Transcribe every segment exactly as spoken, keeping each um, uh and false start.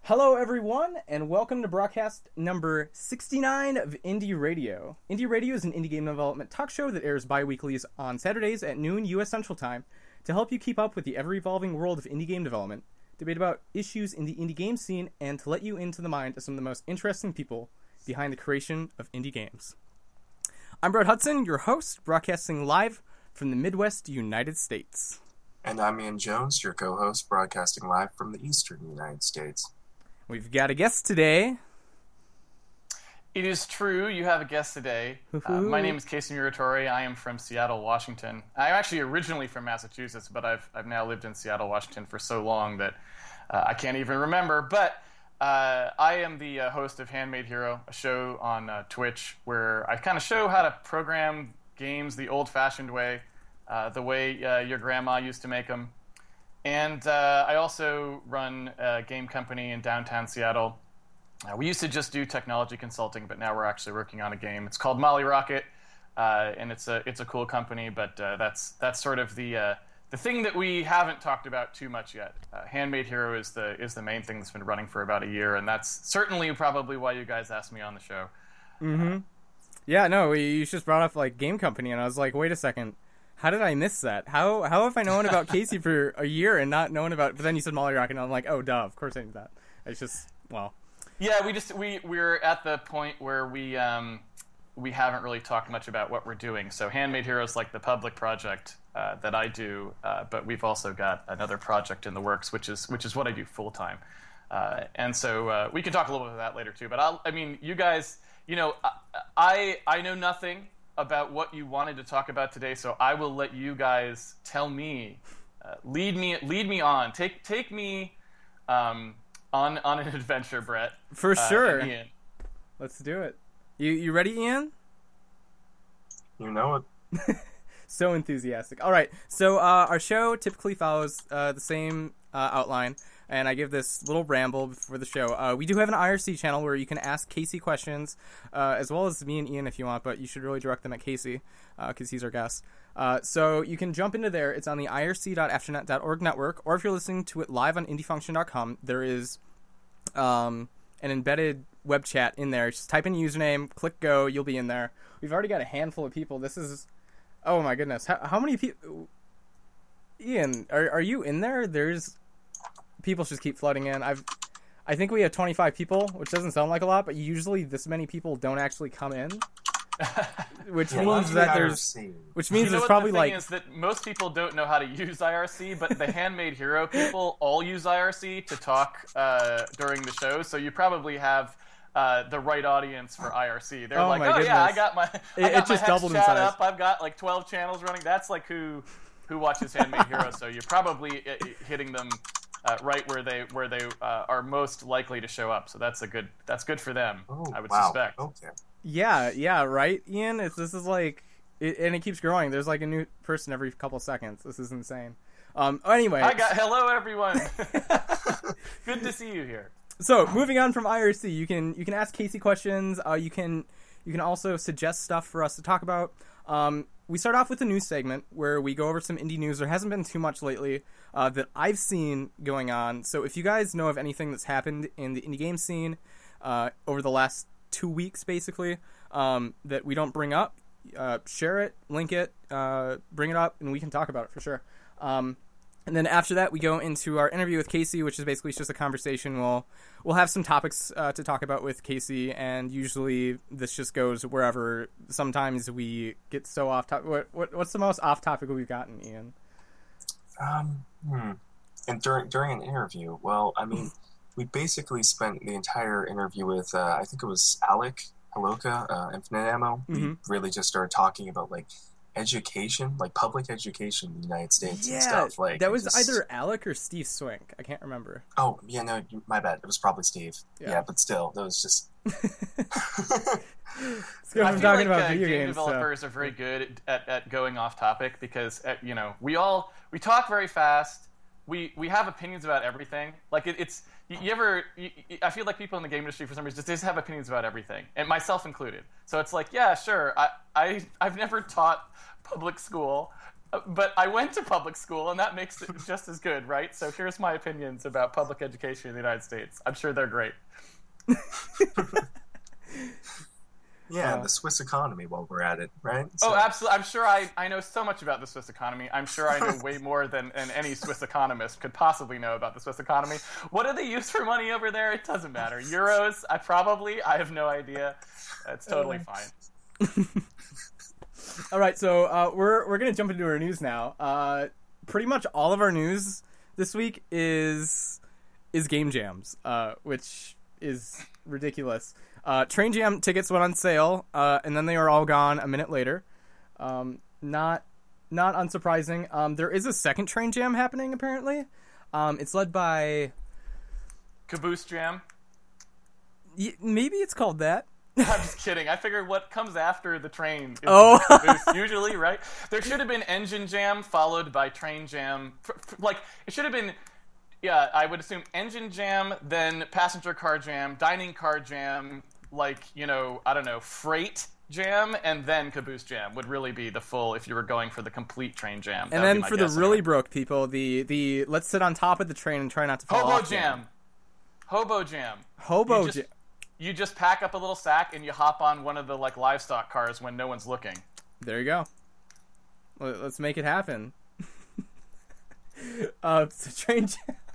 Hello, everyone, and welcome to broadcast number sixty-nine of Indie Radio. Indie Radio is an indie game development talk show that airs bi-weekly on Saturdays at noon U S Central Time to help you keep up with the ever-evolving world of indie game development, debate about issues in the indie game scene, and to let you into the mind of some of the most interesting people behind the creation of indie games. I'm Brett Hudson, your host, broadcasting live from the Midwest United States. And I'm Ian Jones, your co-host, broadcasting live from the Eastern United States. We've got a guest today. It is true, you have a guest today. Uh, my name is Casey Muratori. I am from Seattle, Washington. I'm actually originally from Massachusetts, but I've I've now lived in Seattle, Washington for so long that uh, I can't even remember. But uh, I am the uh, host of Handmade Hero, a show on uh, Twitch where I kind of show how to program games the old-fashioned way, uh, the way uh, your grandma used to make them. And uh, I also run a game company in downtown Seattle. Uh, we used to just do technology consulting, but now we're actually working on a game. It's called Molly Rocket, uh, and it's a it's a cool company. But uh, that's that's sort of the uh, the thing that we haven't talked about too much yet. Uh, Handmade Hero is the is the main thing that's been running for about a year, and that's certainly probably why you guys asked me on the show. Mm-hmm. Yeah, no, you just brought up like game company, and I was like, wait a second. How did I miss that? How how have I known about Casey for a year and not known about? But then you said Molly Rocket, and I'm like, oh, duh, of course I knew that. It's just well. Yeah, we just we we're at the point where we um we haven't really talked much about what we're doing. So Handmade Hero is like the public project uh, that I do, uh, but we've also got another project in the works, which is which is what I do full time. Uh, and so uh, we can talk a little bit about that later too. But I'll, I mean, you guys, you know, I I know nothing about what you wanted to talk about today, so I will let you guys tell me, uh, lead me, lead me on, take take me um, on on an adventure, Brett. For uh, sure. and Ian. Let's do it. You you ready, Ian? You know it. So enthusiastic. All right. So uh, our show typically follows uh, the same uh, outline, and I give this little ramble before the show. Uh, we do have an I R C channel where you can ask Casey questions, uh, as well as me and Ian if you want, but you should really direct them at Casey, because uh, he's our guest. Uh, so you can jump into there. It's on the I R C dot afternet dot org network, or if you're listening to it live on indie function dot com, there is um, an embedded web chat in there. Just type in username, click go, you'll be in there. We've already got a handful of people. This is... Oh my goodness. How, how many people... Ian, are are you in there? There's... People just keep flooding in. I've, I think we have twenty-five people, which doesn't sound like a lot, but usually this many people don't actually come in, which Yeah, means that there's, which means You know there's what probably the thing like, is that most people don't know how to use I R C, but the Handmade Hero people all use I R C to talk uh, during the show. So you probably have uh, the right audience for I R C. They're Oh like, my oh yeah, I goodness. got my, I It- got it my just Hex doubled in chat size. up. I've got like twelve channels running. That's like who who watches Handmade Hero. So you're probably uh, hitting them uh, right where they where they uh, are most likely to show up. So that's a good that's good for them. Oh, I would wow. suspect. Okay. yeah, yeah, right, Ian? It's, this is like, it, and it keeps growing. There's like a new person every couple seconds. This is insane. Um, anyway. I got hello everyone. Good to see you here. So moving on from I R C, you can you can ask Casey questions. Uh, you can you can also suggest stuff for us to talk about. Um, we start off with a news segment where we go over some indie news. There hasn't been too much lately uh, that I've seen going on. So if you guys know of anything that's happened in the indie game scene uh, over the last two weeks, basically, um, that we don't bring up, uh, share it, link it, uh, bring it up, and we can talk about it for sure. Um, And then after that, we go into our interview with Casey, which is basically just a conversation. We'll we'll have some topics uh, to talk about with Casey, and usually this just goes wherever. Sometimes we get so off topic. What, what what's the most off topic we've gotten, Ian? Um, hmm. And during during an interview, well, I mean, we basically spent the entire interview with, uh, I think it was Alec Haloka, uh, Infinite Ammo. Mm-hmm. We really just started talking about, like, education, like public education in the United States Yeah, and stuff. Like that was just- either Alec or Steve Swink. I can't remember. Oh, yeah, no, you- my bad. It was probably Steve. Yeah. Yeah, but still, that was just... Let's go I from feel talking like about uh, video game games. so- developers are very good at, at going off topic because uh, you know we all we talk very fast. We we have opinions about everything. Like it, it's you, you ever. You, I feel like people in the game industry for some reason just, just have opinions about everything, and myself included. So it's like, yeah, sure. I I I've never taught public school, But I went to public school, and that makes it just as good, right? So here's my opinions about public education in the United States. I'm sure they're great. Yeah, Uh, the Swiss economy while we're at it, right? So, Oh, absolutely. I'm sure I, I know so much about the Swiss economy. I'm sure I know way more than, than any Swiss economist could possibly know about the Swiss economy. What do they use for money over there? It doesn't matter. Euros? I probably. I have no idea. It's totally fine. All right, so uh, we're we're gonna jump into our news now. Uh, pretty much all of our news this week is is game jams, uh, which is ridiculous. Uh, Train Jam tickets went on sale, uh, and then they were all gone a minute later. Um, not not unsurprising. Um, there is a second Train Jam happening apparently. Um, it's led by Caboose Jam. y- maybe it's called that. I'm just kidding. I figured what comes after the train is Oh. the caboose, usually, right? There should have been Engine Jam followed by Train Jam. F- f- like, it should have been, yeah, I would assume Engine Jam, then Passenger Car Jam, Dining Car Jam, like, you know, I don't know, Freight Jam, and then Caboose Jam would really be the full, if you were going for the complete Train Jam. That And would then be my for the guess, really anyway. broke people, the the let's sit on top of the train and try not to fall Hobo off Jam. Hobo Jam. Hobo You just- Jam. You just pack up a little sack and you hop on one of the, like, livestock cars when no one's looking. There you go. Let- Let's make it happen. uh, so Train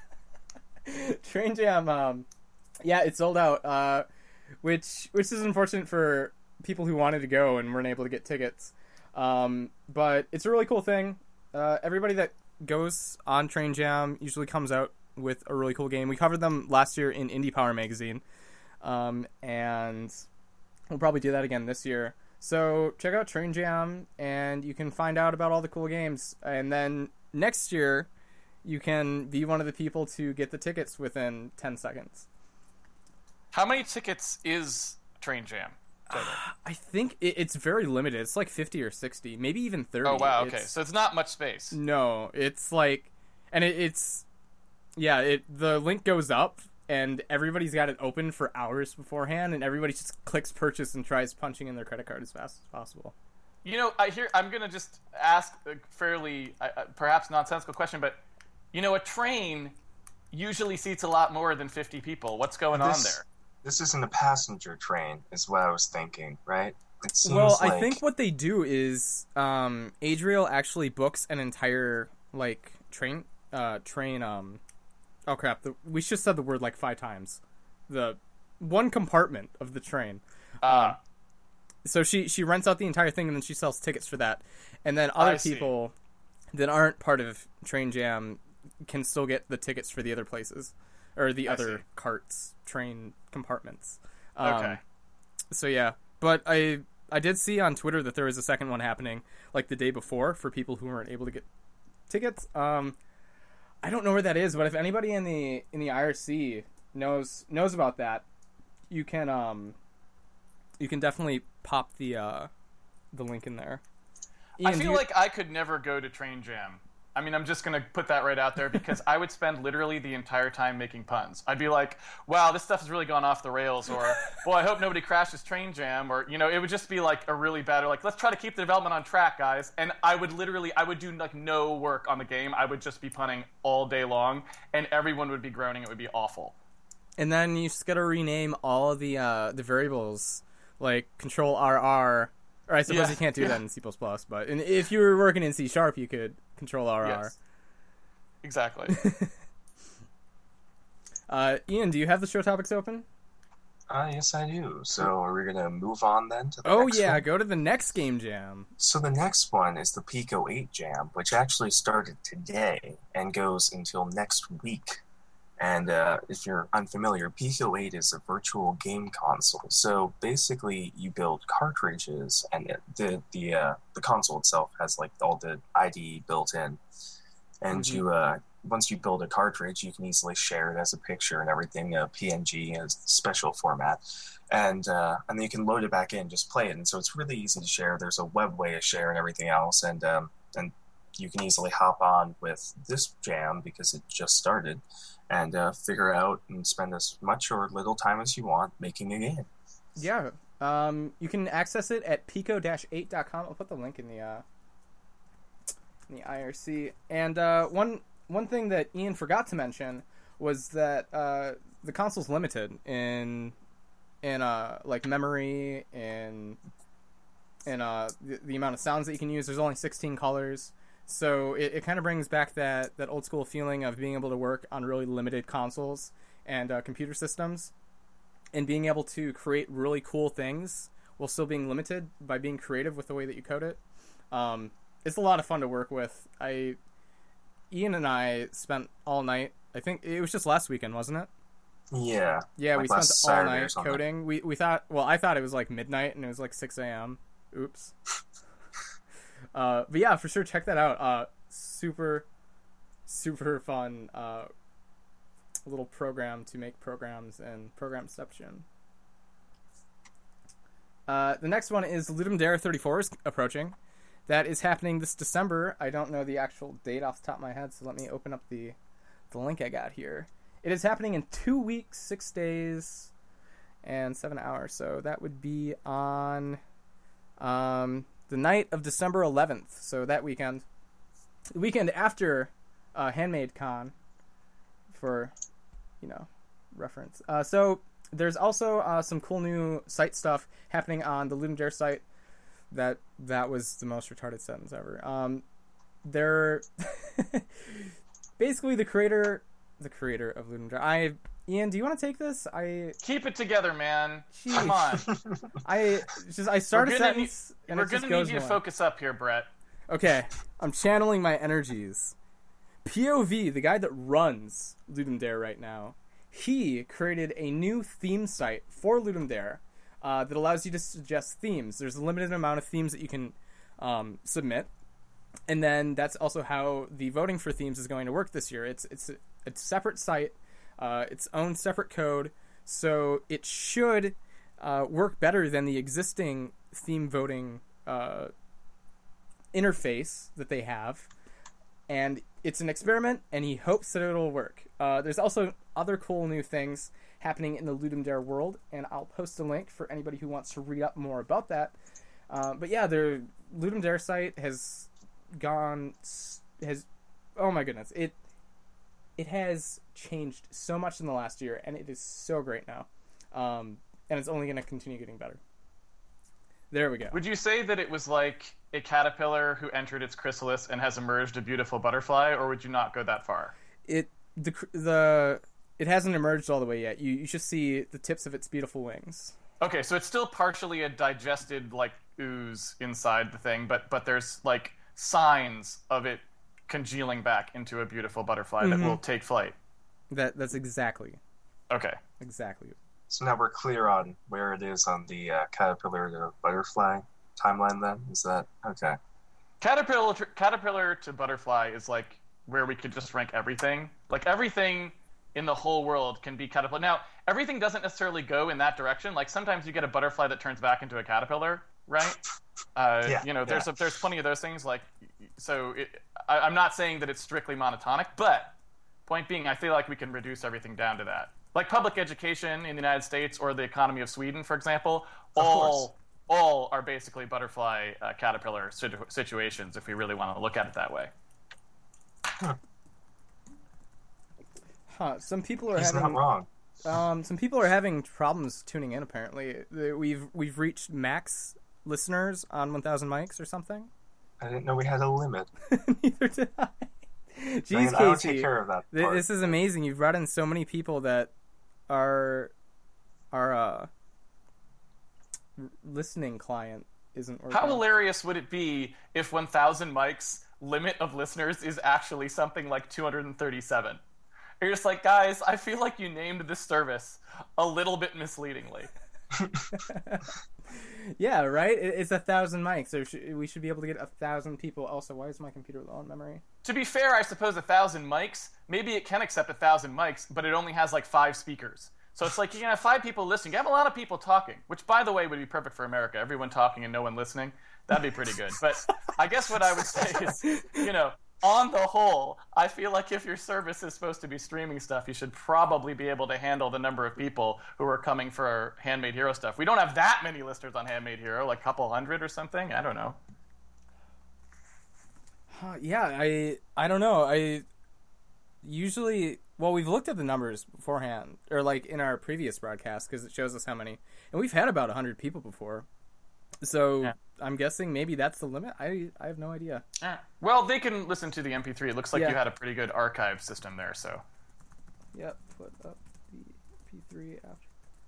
Jam, Train Jam, um, yeah, it sold out, uh, which which is unfortunate for people who wanted to go and weren't able to get tickets. Um, but it's a really cool thing. Uh, everybody that goes on Train Jam usually comes out with a really cool game. We covered them last year in Indie Power Magazine, um, and we'll probably do that again this year. So check out Train Jam, and you can find out about all the cool games. And then next year, you can be one of the people to get the tickets within ten seconds. How many tickets is Train Jam? Total? I think it, it's very limited. It's like fifty or sixty, maybe even thirty. Oh, wow, okay. It's- So it's not much space. No, it's like, and it, it's, yeah, it the link goes up, and everybody's got it open for hours beforehand, and everybody just clicks purchase and tries punching in their credit card as fast as possible. You know, I hear. I'm going to just ask a fairly, uh, uh, perhaps nonsensical question, but, you know, a train usually seats a lot more than fifty people. What's going on This- there? This isn't a passenger train, is what I was thinking, right? It seems Well, like I think what they do is um, Adriel actually books an entire like train, uh, train. Um, oh crap! The, we just said the word like five times. The one compartment of the train. Uh, So she she rents out the entire thing and then she sells tickets for that, and then other I see. people that aren't part of Train Jam can still get the tickets for the other places or the I other see. carts, train compartments. Um, okay. So yeah, but I I did see on Twitter that there was a second one happening like the day before for people who weren't able to get tickets. Um, I don't know where that is, but if anybody in the in the I R C knows knows about that, you can um you can definitely pop the uh the link in there. I Ian, do feel you- like I could never go to Train Jam. I mean, I'm just going to put that right out there because I would spend literally the entire time making puns. I'd be like, wow, this stuff has really gone off the rails, or, boy, I hope nobody crashes Train Jam, or, you know, it would just be like a really bad, or like, let's try to keep the development on track, guys. And I would literally, I would do like no work on the game. I would just be punning all day long, and everyone would be groaning. It would be awful. and then you just gotta rename all the uh the variables like control R R. Or I suppose Yeah, you can't do yeah. that in C plus plus, but and if you were working in C Sharp, you could control R R. Yes. Exactly. Uh, Ian, do you have the show topics open? Uh, yes, I do. So are we gonna move on then to the Oh next yeah, one? go to the next game jam. So the next one is the Pico eight Jam, which actually started today and goes until next week. And uh, if you're unfamiliar, Pico eight is a virtual game console. So basically, you build cartridges, and it, the the uh, the console itself has like all the I D E built in. And Mhm. you uh, once you build a cartridge, you can easily share it as a picture and everything, a P N G, a special format, and uh, and then you can load it back in, just play it. And so it's really easy to share. There's a web way to share and everything else, and um, and you can easily hop on with this jam because it just started, and uh, figure out and spend as much or little time as you want making a game. Yeah. Um, you can access it at pico dash eight dot com. I'll put the link in the uh, in the I R C. And uh, one one thing that Ian forgot to mention was that uh, the console's limited in in uh, like memory and and uh, the, the amount of sounds that you can use. There's only sixteen colors, so it, it kind of brings back that that old school feeling of being able to work on really limited consoles and uh, computer systems, and being able to create really cool things while still being limited by being creative with the way that you code it. Um, it's a lot of fun to work with. I, Ian and I spent all night. I think it was just last weekend, wasn't it? Yeah. Yeah, like we spent all Saturday night coding. We we thought, well, I thought it was like midnight, and it was like six a.m. Oops. uh, but yeah, for sure, check that out. Uh, super, super fun uh, little program to make programs and Programception. Uh, the next one is Ludum Dare thirty-four is approaching. That is happening this December. I don't know the actual date off the top of my head, so let me open up the the link I got here. It is happening in two weeks, six days, and seven hours. So that would be on um, the night of December eleventh. So that weekend, the weekend after uh, Handmade Con, for you know reference. Uh, so there's also uh, some cool new site stuff happening on the Ludum Dare site. That that was the most retarded sentence ever. Um, they're basically the creator, the creator of Ludum Dare. I Ian, do you want to take this? I keep it together, man. Geez. Come on. I just I start a sentence need, and we're it just gonna goes need you to nowhere. focus up here, Brett. Okay, I'm channeling my energies. P O V, the guy that runs Ludum Dare right now, he created a new theme site for Ludum Dare. Uh, that allows you to suggest themes. There's a limited amount of themes that you can um, submit, and then that's also how the voting for themes is going to work this year. It's it's a, a separate site, uh, its own separate code, so it should uh, work better than the existing theme voting uh, interface that they have. And it's an experiment, and he hopes that it'll work. Uh, there's also other cool new things happening in the Ludum Dare world, and I'll post a link for anybody who wants to read up more about that. Uh, but yeah, the Ludum Dare site has gone, has, oh my goodness, it it has changed so much in the last year, and it is so great now. Um, and it's only going to continue getting better. There we go. Would you say that it was like a caterpillar who entered its chrysalis and has emerged a beautiful butterfly, or would you not go that far? It the the it hasn't emerged all the way yet. You you just see the tips of its beautiful wings. Okay, so it's still partially a digested like ooze inside the thing, but but there's like signs of it congealing back into a beautiful butterfly mm-hmm. that will take flight. That that's exactly. Okay. Exactly. So now we're clear on where it is on the uh, caterpillar to butterfly timeline then? Is that okay? Caterpillar to, caterpillar to butterfly is like where we could just rank everything. Like everything in the whole world can be caterpillar. Now, everything doesn't necessarily go in that direction. Like sometimes you get a butterfly that turns back into a caterpillar, right? Uh, yeah, you know, there's yeah. a, there's plenty of those things. Like, so it, I, I'm not saying that it's strictly monotonic, but point being, I feel like we can reduce everything down to that. Like public education in the United States or the economy of Sweden, for example, of all course. all are basically butterfly uh, caterpillar situ- situations if we really want to look at it that way. Huh. Huh. Some people are He's having not wrong. um some people are having problems tuning in. Apparently, we've we've reached max listeners on one thousand mics or something. I didn't know we had a limit. Neither did I. Jeez, Man, Casey, I will take care of that part. This is amazing. You've brought in so many people that are are uh listening client isn't working. How hilarious would it be if one thousand mics limit of listeners is actually something like two hundred thirty-seven? You're just like, guys, I feel like you named this service a little bit misleadingly. Yeah, right? It's a thousand mics, so we should be able to get a thousand people. Also, why is my computer low on memory? To be fair, I suppose a thousand mics, maybe it can accept a thousand mics, but it only has like five speakers. So it's like you can have five people listening. You have a lot of people talking, which, by the way, would be perfect for America. Everyone talking and no one listening. That'd be pretty good. But I guess what I would say is, you know, on the whole, I feel like if your service is supposed to be streaming stuff, you should probably be able to handle the number of people who are coming for our Handmade Hero stuff. We don't have that many listeners on Handmade Hero, like a couple hundred or something. I don't know. Uh, yeah, I I don't know. I usually well, we've looked at the numbers beforehand, or like in our previous broadcast, because it shows us how many, and we've had about a hundred people before. So yeah. I'm guessing maybe that's the limit. I I have no idea. Yeah. Well, they can listen to the M P three. It looks like yeah. you had a pretty good archive system there. So. Yep. Put up the M P three after.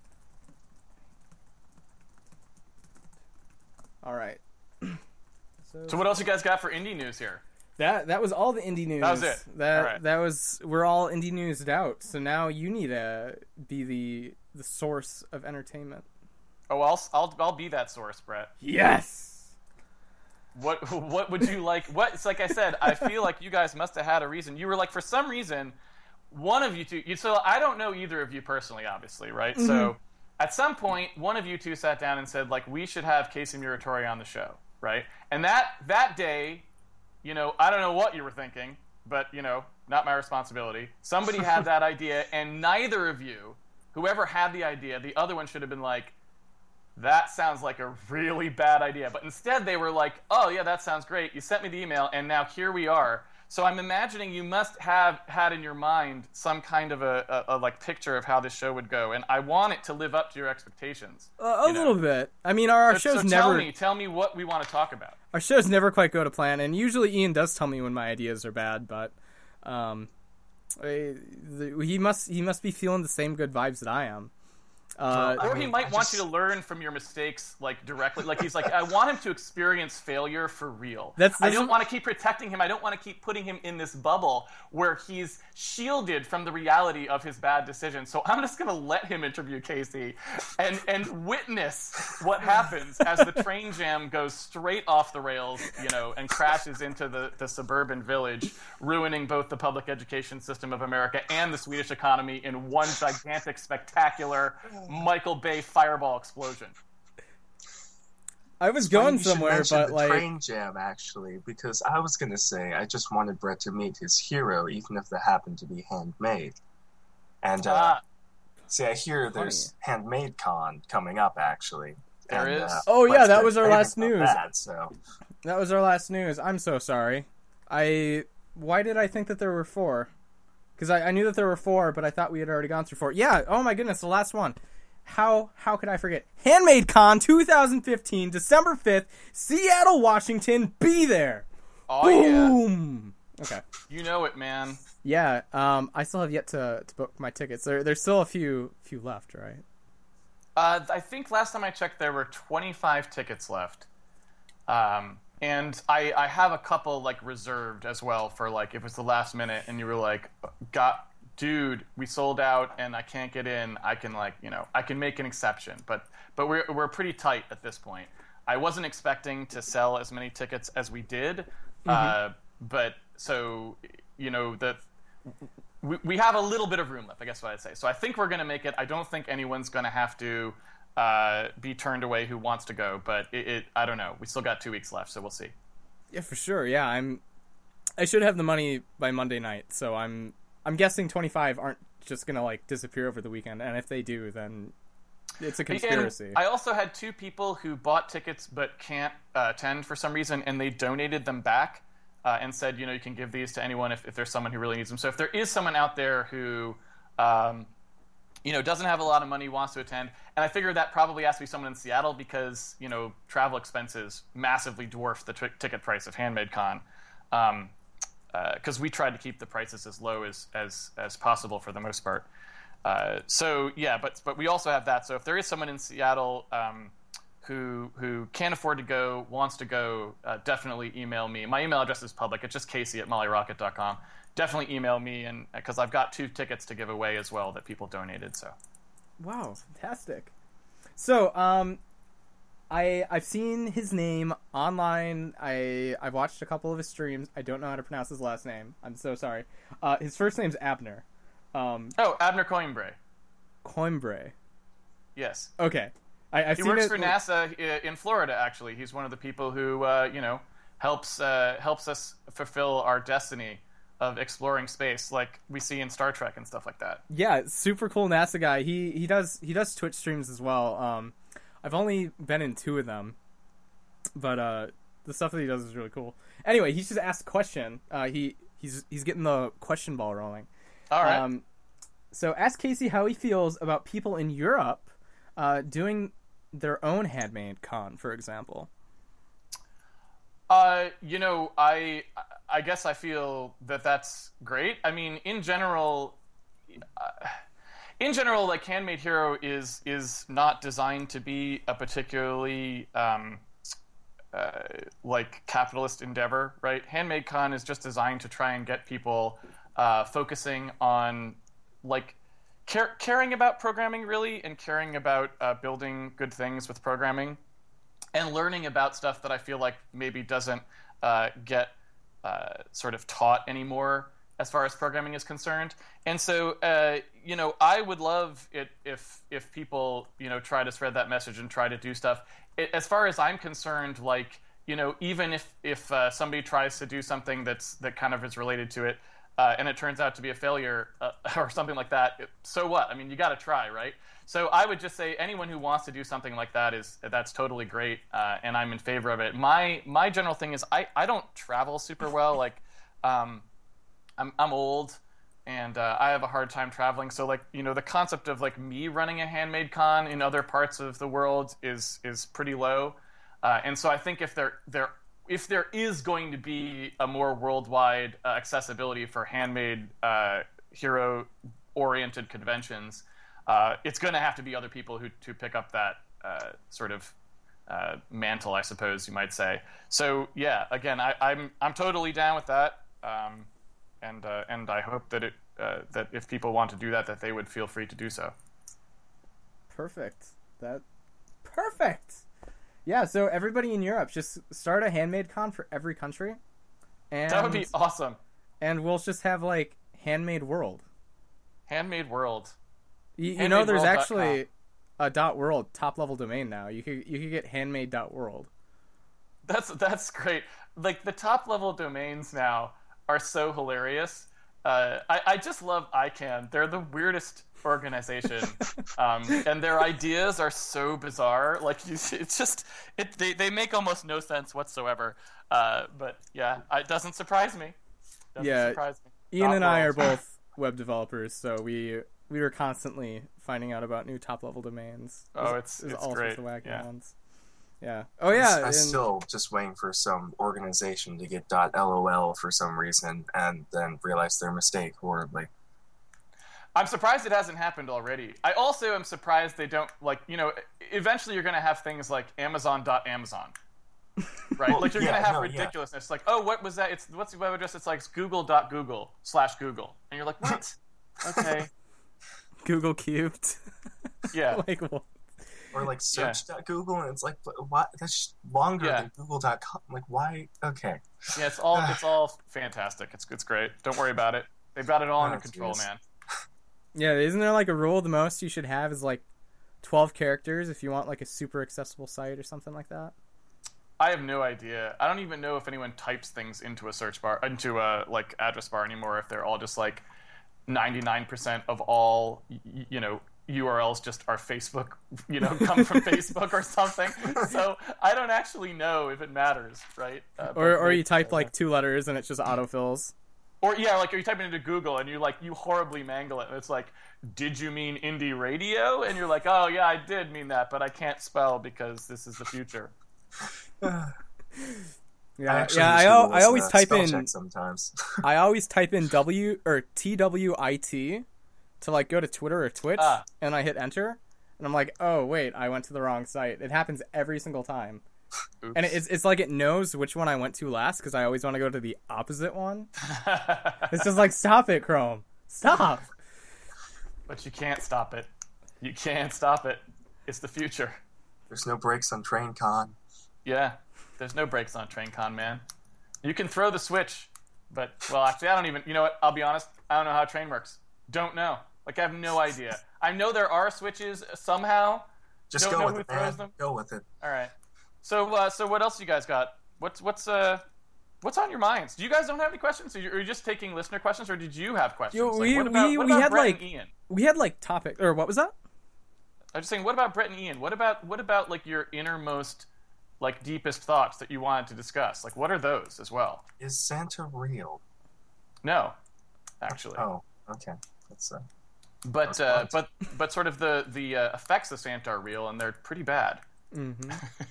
All right. so, so what else you guys got for indie news here? That that was all the indie news. That was it. That all right. that was we're all indie newsed out. So now you need to be the the source of entertainment. Oh, I'll I'll I'll be that source, Brett. Yes. What what would you like? What it's like I said. I feel like you guys must have had a reason. You were like for some reason, one of you two. You, so I don't know either of you personally, obviously, right? Mm-hmm. So at some point, one of you two sat down and said like we should have Casey Muratori on the show, right? And that that day. You know, I don't know what you were thinking, but, you know, not my responsibility. Somebody had that idea, and neither of you, whoever had the idea, the other one should have been like, that sounds like a really bad idea. But instead they were like, oh, yeah, that sounds great. You sent me the email, and now here we are. So I'm imagining you must have had in your mind some kind of a, a, a like picture of how this show would go, and I want it to live up to your expectations. Uh, a you little know? bit. I mean, our, our so, shows so never. Tell me, tell me what we want to talk about. Our shows never quite go to plan, and usually Ian does tell me when my ideas are bad, but um, I, the, he must he must be feeling the same good vibes that I am. Uh, or he might I want just... you to learn from your mistakes, like directly. Like he's like, I want him to experience failure for real. That's, that's I don't want to keep protecting him. I don't want to keep putting him in this bubble where he's shielded from the reality of his bad decisions. So I'm just going to let him interview Casey and and witness what happens as the train jam goes straight off the rails, you know, and crashes into the, the suburban village, ruining both the public education system of America and the Swedish economy in one gigantic, spectacular Michael Bay fireball explosion. I was going somewhere, but the like train jam actually, because I was gonna say I just wanted Brett to meet his hero, even if they happened to be handmade. And uh, ah. see, I hear there's Handmade Con coming up actually. There and, is. Uh, oh yeah, that was our last news. That, so. that was our last news. I'm so sorry. I why did I think that there were four? Because I, I knew that there were four, but I thought we had already gone through four. Yeah. Oh my goodness, the last one. How how could I forget? Handmade Con twenty fifteen, December fifth, Seattle, Washington. Be there. Oh, Boom. Yeah. Okay. You know it, man. Yeah. Um. I still have yet to, to book my tickets. There there's still a few few left, right? Uh, I think last time I checked, there were twenty-five tickets left. Um. And I, I have a couple like reserved as well for like if it's the last minute and you were like, got dude, we sold out and I can't get in. I can like you know I can make an exception, but but we're we're pretty tight at this point. I wasn't expecting to sell as many tickets as we did, mm-hmm. uh, but so you know the we we have a little bit of room left. I guess what I'd say. So I think we're gonna make it. I don't think anyone's gonna have to. Uh, be turned away who wants to go, but it, it I don't know. We still got two weeks left, so we'll see. Yeah, for sure. Yeah, I'm. I should have the money by Monday night, so I'm. I'm guessing twenty-five aren't just gonna like disappear over the weekend, and if they do, then it's a conspiracy. And I also had two people who bought tickets but can't uh, attend for some reason, and they donated them back uh, and said, you know, you can give these to anyone if, if there's someone who really needs them. So if there is someone out there who. Um, you know, doesn't have a lot of money, wants to attend. And I figure that probably has to be someone in Seattle because, you know, travel expenses massively dwarf the t- ticket price of Handmade Con. Um, because uh, we tried to keep the prices as low as, as, as possible for the most part. Uh, so, yeah, but but we also have that. So if there is someone in Seattle um, who who can't afford to go, wants to go, uh, definitely email me. My email address is public. It's just Casey at molly rocket dot com. Definitely email me, and because I've got two tickets to give away as well that people donated. So, wow, fantastic! So, um, I I've seen his name online. I I've watched a couple of his streams. I don't know how to pronounce his last name. I'm so sorry. Uh, his first name's Abner. Um, oh, Abner Coimbray. Coimbray. Yes. Okay. I, I've he seen works it... for NASA in Florida. Actually, he's one of the people who uh, you know helps uh, helps us fulfill our destiny of exploring space, like we see in Star Trek and stuff like that. Yeah, super cool NASA guy. He he does he does Twitch streams as well. Um, I've only been in two of them, but uh, the stuff that he does is really cool. Anyway, he's just asked a question. Uh, he he's he's getting the question ball rolling. All right. Um, so ask Casey how he feels about people in Europe uh, doing their own handmade con, for example. Uh, you know, I I guess I feel that that's great. I mean, in general, uh, in general, like Handmade Hero is is not designed to be a particularly um, uh, like capitalist endeavor, right? Handmade Con is just designed to try and get people uh, focusing on like care, caring about programming really, and caring about uh, building good things with programming. And learning about stuff that I feel like maybe doesn't uh, get uh, sort of taught anymore as far as programming is concerned. And so, uh, you know, I would love it if if people, you know, try to spread that message and try to do stuff. It, as far as I'm concerned, like, you know, even if if uh, somebody tries to do something that's that kind of is related to it, uh, and it turns out to be a failure uh, or something like that, it, so what? I mean, you got to try, right? So I would just say anyone who wants to do something like that is that's totally great, uh, and I'm in favor of it. My my general thing is I, I don't travel super well. Like, um, I'm I'm old, and uh, I have a hard time traveling. So like you know the concept of like me running a handmade con in other parts of the world is is pretty low, uh, and so I think if there there if there is going to be a more worldwide uh, accessibility for handmade uh, hero oriented conventions. Uh, it's going to have to be other people who to pick up that uh, sort of uh, mantle, I suppose you might say. So yeah, again, I, I'm I'm totally down with that, um, and uh, and I hope that it uh, that if people want to do that, that they would feel free to do so. Perfect. That perfect. Yeah. So everybody in Europe, just start a handmade con for every country, and That would be awesome. and we'll just have like Handmade World. Handmade World. You, you know, there's handmade world dot actually a dot .world top level domain now. You could you could get handmade dot world. That's that's great. Like the top level domains now are so hilarious. Uh, I I just love I CANN. They're the weirdest organization, um, and their ideas are so bizarre. Like you, it's just it they, they make almost no sense whatsoever. Uh, but yeah, it doesn't surprise me. Doesn't Yeah, surprise me. Ian Dot and I are world. both web developers, so we we were constantly finding out about new top level domains. Oh, There's- it's- there's it's all great. sorts of wacky Yeah. ones. Yeah. Oh yeah. I'm and- still just waiting for some organization to get .lol for some reason, and then realize their mistake horribly. I'm surprised it hasn't happened already. I also am surprised they don't like you know. Eventually, you're going to have things like Amazon dot Amazon. Right, Well, like you're yeah, gonna have no, yeah. ridiculousness. Like, oh, what was that? It's what's the web address? It's like Google dot Google slash Google, and you're like, what? Okay, Google cubed. yeah, like what? Or like search.google, and it's like, but why? That's longer Yeah. than google dot com. Like, why? Okay. yeah. It's all it's all fantastic. It's it's great. Don't worry about it. They've got it all under Oh, control, geez. man. Yeah. Isn't there like a rule? The most you should have is like twelve characters if you want like a super accessible site or something like that. I have no idea. I don't even know if anyone types things into a search bar, into a like address bar anymore. If they're all just like ninety-nine percent of all, y- you know, U R Ls just are Facebook, you know, come from Facebook or something. So I don't actually know if it matters, right? Uh, but Or or you maybe- type like two letters and it just autofills. or yeah, like you type it into Google and you like you horribly mangle it. And it's like, did you mean indie radio? And you're like, oh yeah, I did mean that, but I can't spell because this is the future. Yeah. I actually Yeah. I use al- Google I as always a type spell in check sometimes. I always type in W or T W I T to like go to Twitter or Twitch, Ah. and I hit enter, and I'm like, oh wait, I went to the wrong site. It happens every single time, Oops. and it's it's like it knows which one I went to last because I always want to go to the opposite one. It's just like, stop it, Chrome, stop. But you can't stop it. You can't stop it. It's the future. There's no brakes on TrainCon. Yeah, there's no brakes on TrainCon, man. You can throw the switch, but, well, actually, I don't even, you know what, I'll be honest, I don't know how train works. Don't know. Like, I have no idea. I know there are switches somehow. Just Don't go know with who it, throws man. them. Go with it. All right. So, uh, so what else you guys got? What's, what's, uh, what's on your minds? Do you guys don't have any questions? Are you, are you just taking listener questions, or did you have questions? Yo, Like, we- what about, we- what we about had, Brett like- and Ian? We had like topic or what was that? I'm just saying, what about Brett and Ian? What about, what about, like, your innermost, like deepest thoughts that you wanted to discuss? Like, what are those as well? Is Santa real? No, actually. Oh, okay. That's uh. But uh, but but sort of the the uh, effects of Santa are real, and they're pretty bad. Mm-hmm.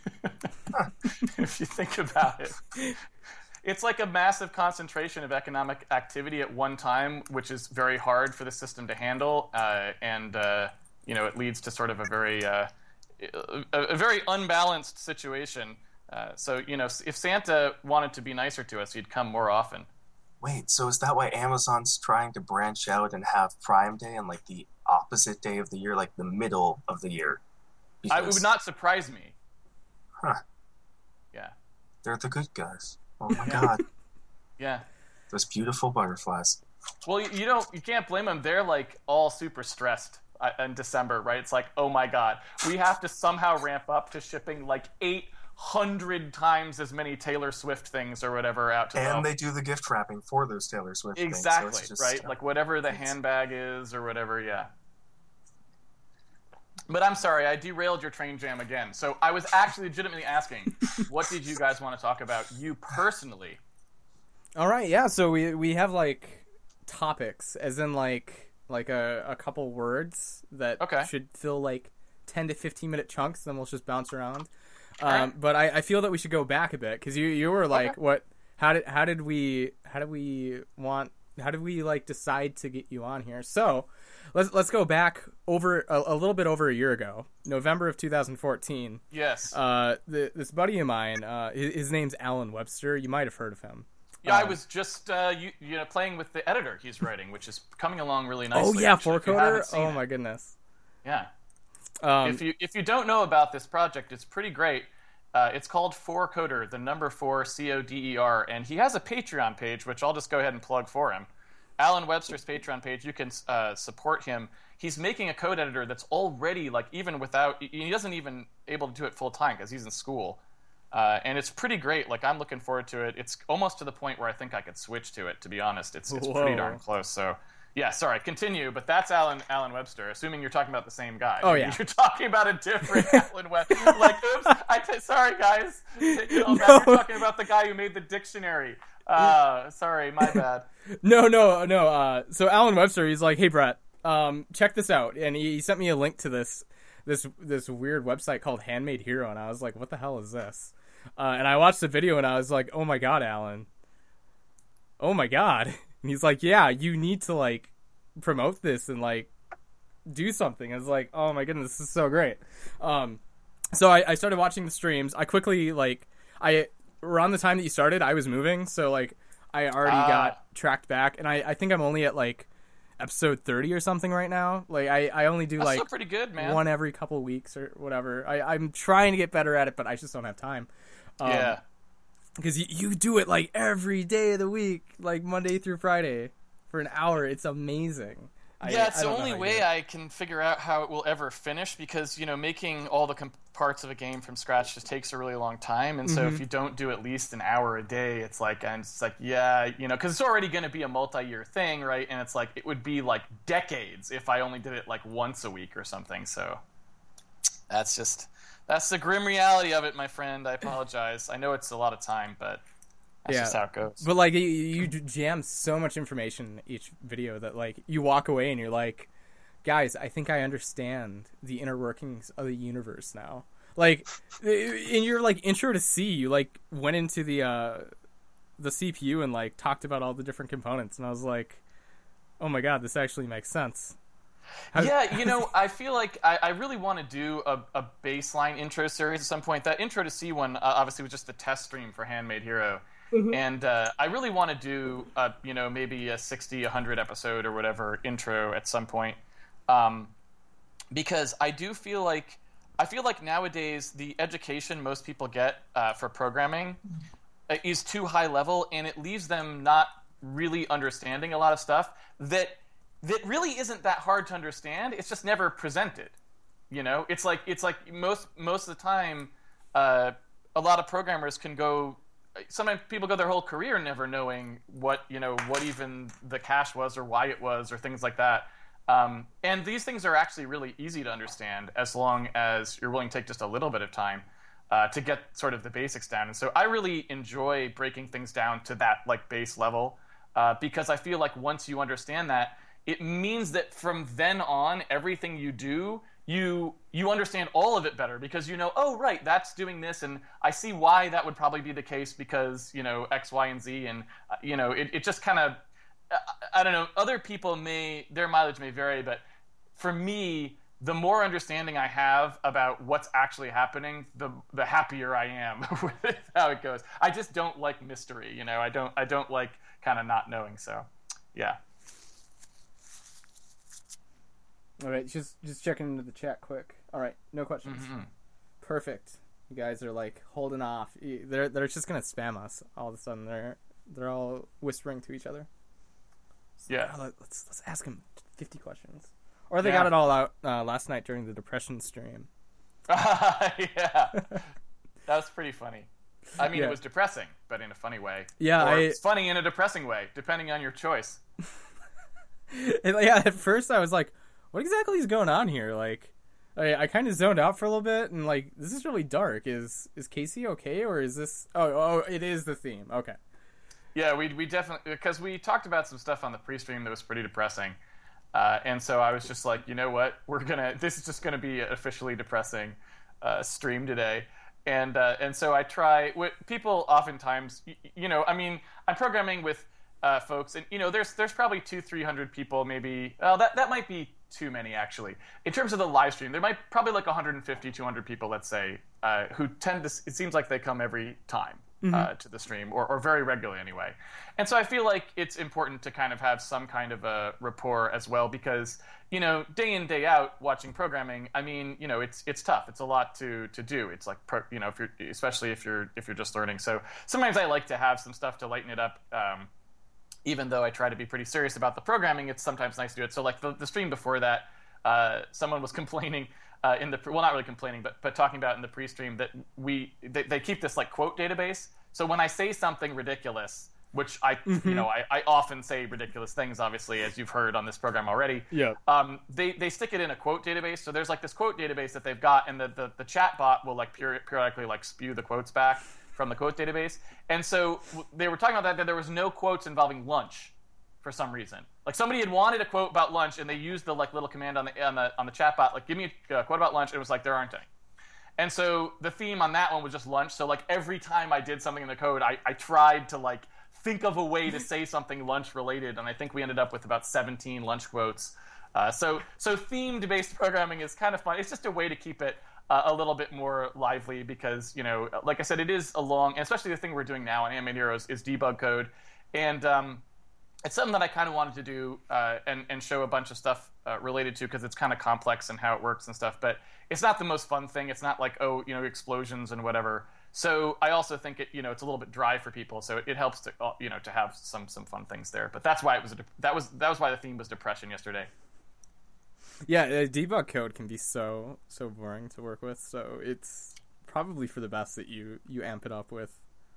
If you think about it, it's like a massive concentration of economic activity at one time, which is very hard for the system to handle, uh, and uh, you know, it leads to sort of a very uh, a, a very unbalanced situation. Uh, so you know, if Santa wanted to be nicer to us, he'd come more often. Wait, so is that why Amazon's trying to branch out and have Prime Day on like the opposite day of the year, like the middle of the year? Because... I, it would not surprise me. Huh. Yeah. They're the good guys. Oh my god. Yeah. Those beautiful butterflies. Well, you, you don't, you can't blame them. They're like all super stressed uh, in December, right? It's like, oh my god, we have to somehow ramp up to shipping like eight hundred times as many Taylor Swift things or whatever out to them. And they do the gift wrapping for those Taylor Swift exactly, things. Exactly, so right? Uh, like whatever the handbag is or whatever, yeah. But I'm sorry, I derailed your train jam again. So I was actually legitimately asking, what did you guys want to talk about, you personally? All right, yeah. So we we have like topics, as in like like a, a couple words that okay. should fill like ten to fifteen minute chunks. Then we'll just bounce around. Um, right. But I, I feel that we should go back a bit because you you were like, okay. what? How did how did we how did we want? How did we like decide to get you on here? So let's let's go back over a, a little bit over a year ago, November of two thousand fourteen. Yes. Uh, the, this buddy of mine, uh, his, his name's Alan Webster. You might have heard of him. Yeah, um, I was just uh, you, you know playing with the editor he's writing, which is coming along really nicely. Oh yeah, actually, four-coder. Oh it. my goodness. Yeah. Um, if you if you don't know about this project, it's pretty great. Uh, it's called four-coder, the number four, C O D E R, and he has a Patreon page, which I'll just go ahead and plug for him. Alan Webster's Patreon page, you can uh, support him. He's making a code editor that's already, like, even without... He doesn't even able to do it full-time because he's in school. Uh, and it's pretty great. Like, I'm looking forward to it. It's almost to the point where I think I could switch to it, to be honest. It's it's pretty darn close, so... Yeah, sorry, continue, but that's Alan Alan Webster, assuming you're talking about the same guy. Oh, yeah. You're talking about a different Alan Webster. Like, oops, I t- sorry, guys. You know, No. You're talking about the guy who made the dictionary. Uh, sorry, my bad. No, no, no. Uh, so Alan Webster, he's like, hey, Brett, um, check this out. And he, he sent me a link to this this this weird website called Handmade Hero, and I was like, what the hell is this? Uh, and I watched the video, and I was like, oh, my God, Alan. Oh, my God. And he's like, yeah, you need to, like, promote this and, like, do something. I was like, oh, my goodness, this is so great. Um, so I, I started watching the streams. I quickly, like, I around the time that you started, I was moving. So, like, I already Ah. got tracked back. And I, I think I'm only at, like, episode thirty or something right now. Like, I, I only do, That's like, still pretty good, man. one every couple of weeks or whatever. I, I'm trying to get better at it, but I just don't have time. Um, yeah. Because you, you do it, like, every day of the week, like, Monday through Friday, for an hour. It's amazing. Yeah, I, it's I the don't know only how you way do it. I can figure out how it will ever finish because, you know, making all the comp- parts of a game from scratch just takes a really long time. And so Mm-hmm. if you don't do at least an hour a day, it's like, and it's like, yeah, you know, because it's already going to be a multi-year thing, right? And it's like, it would be like decades if I only did it like once a week or something. So that's just, that's the grim reality of it, my friend. I apologize. I know it's a lot of time, but that's Yeah. just how it goes. But, like, you, you jam so much information in each video that, like, you walk away and you're like, guys, I think I understand the inner workings of the universe now. Like, in your, like, intro to C, you, like, went into the, uh, the C P U and, like, talked about all the different components. And I was like, oh my god, this actually makes sense. How- Yeah, you know, I feel like I, I really want to do a, a baseline intro series at some point. That intro to C one uh, obviously was just the test stream for Handmade Hero. And uh, I really want to do, a, you know, maybe a sixty, one hundred episode or whatever intro at some point. Um, because I do feel like, I feel like nowadays the education most people get uh, for programming uh, is too high level, and it leaves them not really understanding a lot of stuff that that really isn't that hard to understand. It's just never presented. You know, it's like it's like most most of the time, uh, a lot of programmers can go. Sometimes people go their whole career never knowing what you know what even the cache was or why it was or things like that. Um, and these things are actually really easy to understand as long as you're willing to take just a little bit of time. uh, to get sort of the basics down. And so I really enjoy breaking things down to that like base level uh, because I feel like once you understand that, it means that from then on, everything you do, you you understand all of it better because you know, oh, right, that's doing this, and I see why that would probably be the case because, you know, X, Y, and Z, and, uh, you know, it, it just kind of, I, I don't know, other people may, their mileage may vary, but for me, the more understanding I have about what's actually happening, the the happier I am with how it goes. I just don't like mystery, you know, I don't, I don't like kind of not knowing, so, yeah. All right, just just checking into the chat quick. All right, no questions. Mm-hmm. Perfect. You guys are like holding off. They're they're just gonna spam us all of a sudden. They're they're all whispering to each other. So, yeah. Uh, let's let's ask them fifty questions. Or they yeah. got it all out uh, last night during the depression stream. Yeah, that was pretty funny. I mean, yeah. it was depressing, but in a funny way. Yeah, or I... it's funny in a depressing way, depending on your choice. And, yeah, at first I was like, what exactly is going on here? Like, I, I kind of zoned out for a little bit, and like, this is really dark. Is is Casey okay, or is this? Oh, oh, it is the theme. Okay. Yeah, we we definitely because we talked about some stuff on the pre-stream that was pretty depressing, uh, and so I was just like, you know what, we're gonna. This is just gonna be an officially depressing uh, stream today, and uh, and so I try. What people oftentimes, you, you know, I mean, I'm programming with uh, folks, and you know, there's there's probably two, three hundred people, maybe. Well, that that might be too many actually. In terms of the live stream, there might probably like one hundred fifty, two hundred people, let's say, uh, who tend to. It seems like they come every time. Mm-hmm. Uh, to the stream, or, or very regularly anyway. And so I feel like it's important to kind of have some kind of a rapport as well, because, you know, day in, day out, watching programming, I mean, you know, it's it's tough. It's a lot to to do. It's like, pro, you know, if you're, especially if you're if you're just learning. So sometimes I like to have some stuff to lighten it up. Um, even though I try to be pretty serious about the programming, it's sometimes nice to do it. So like the, the stream before that, uh, someone was complaining Uh, in the well, not really complaining, but but talking about in the pre-stream that we they, they keep this like quote database. So when I say something ridiculous, which I mm-hmm. you know I, I often say ridiculous things, obviously, as you've heard on this program already. Yeah. Um, they they stick it in a quote database. So there's like this quote database that they've got, and the the, the chat bot will like peri- periodically like spew the quotes back from the quote database. And so they were talking about that that there was no quotes involving lunch for some reason. Like somebody had wanted a quote about lunch, and they used the like little command on the on the on the chat bot, like give me a uh, quote about lunch. And it was like there aren't any. And so the theme on that one was just lunch. So like every time I did something in the code, I, I tried to like think of a way to say something lunch related, and I think we ended up with about seventeen lunch quotes. Uh, so so themed based programming is kind of fun. It's just a way to keep it uh, a little bit more lively because, you know, like I said, it is a long, and especially the thing we're doing now in Animate Heroes is debug code, and um, it's something that I kind of wanted to do uh, and, and show a bunch of stuff uh, related to because it's kind of complex and how it works and stuff. But it's not the most fun thing. It's not like, oh, you know, explosions and whatever. So I also think it, you know, it's a little bit dry for people. So it, it helps to, you know, to have some some fun things there. But that's why it was a de- that was that was why the theme was depression yesterday. Yeah, uh, debug code can be so so boring to work with. So it's probably for the best that you you amp it up with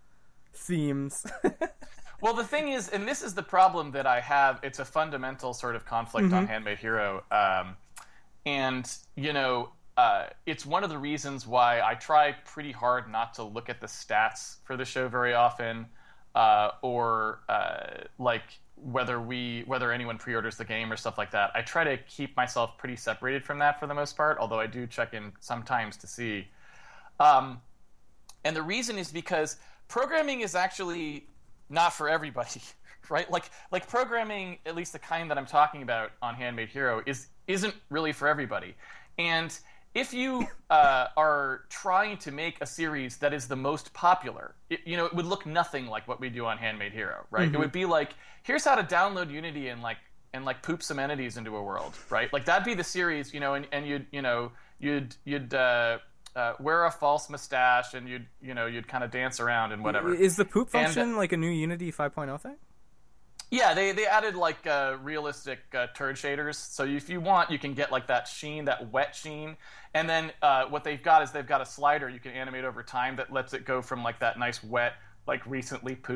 themes. Well, the thing is, and this is the problem that I have, it's a fundamental sort of conflict mm-hmm. on Handmade Hero. Um, and, you know, uh, it's one of the reasons why I try pretty hard not to look at the stats for the show very often, uh, or uh, like whether we whether anyone pre-orders the game or stuff like that. I try to keep myself pretty separated from that for the most part, although I do check in sometimes to see. Um, and the reason is because programming is actually not for everybody, right? Like like programming, at least the kind that I'm talking about on Handmade Hero, is isn't really for everybody. And if you uh, are trying to make a series that is the most popular, it, you know, it would look nothing like what we do on Handmade Hero, right? Mm-hmm. It would be like, here's how to download Unity and like and like poop some entities into a world, right? Like that'd be the series, you know, and, and you'd you know you'd you'd uh, Uh, wear a false mustache, and you'd you know you'd kind of dance around and whatever. Is the poop function and, like a new Unity five point oh thing? Yeah, they they added like uh, realistic uh, turd shaders. So if you want, you can get like that sheen, that wet sheen, and then uh, what they've got is they've got a slider you can animate over time that lets it go from like that nice wet, like recently pooped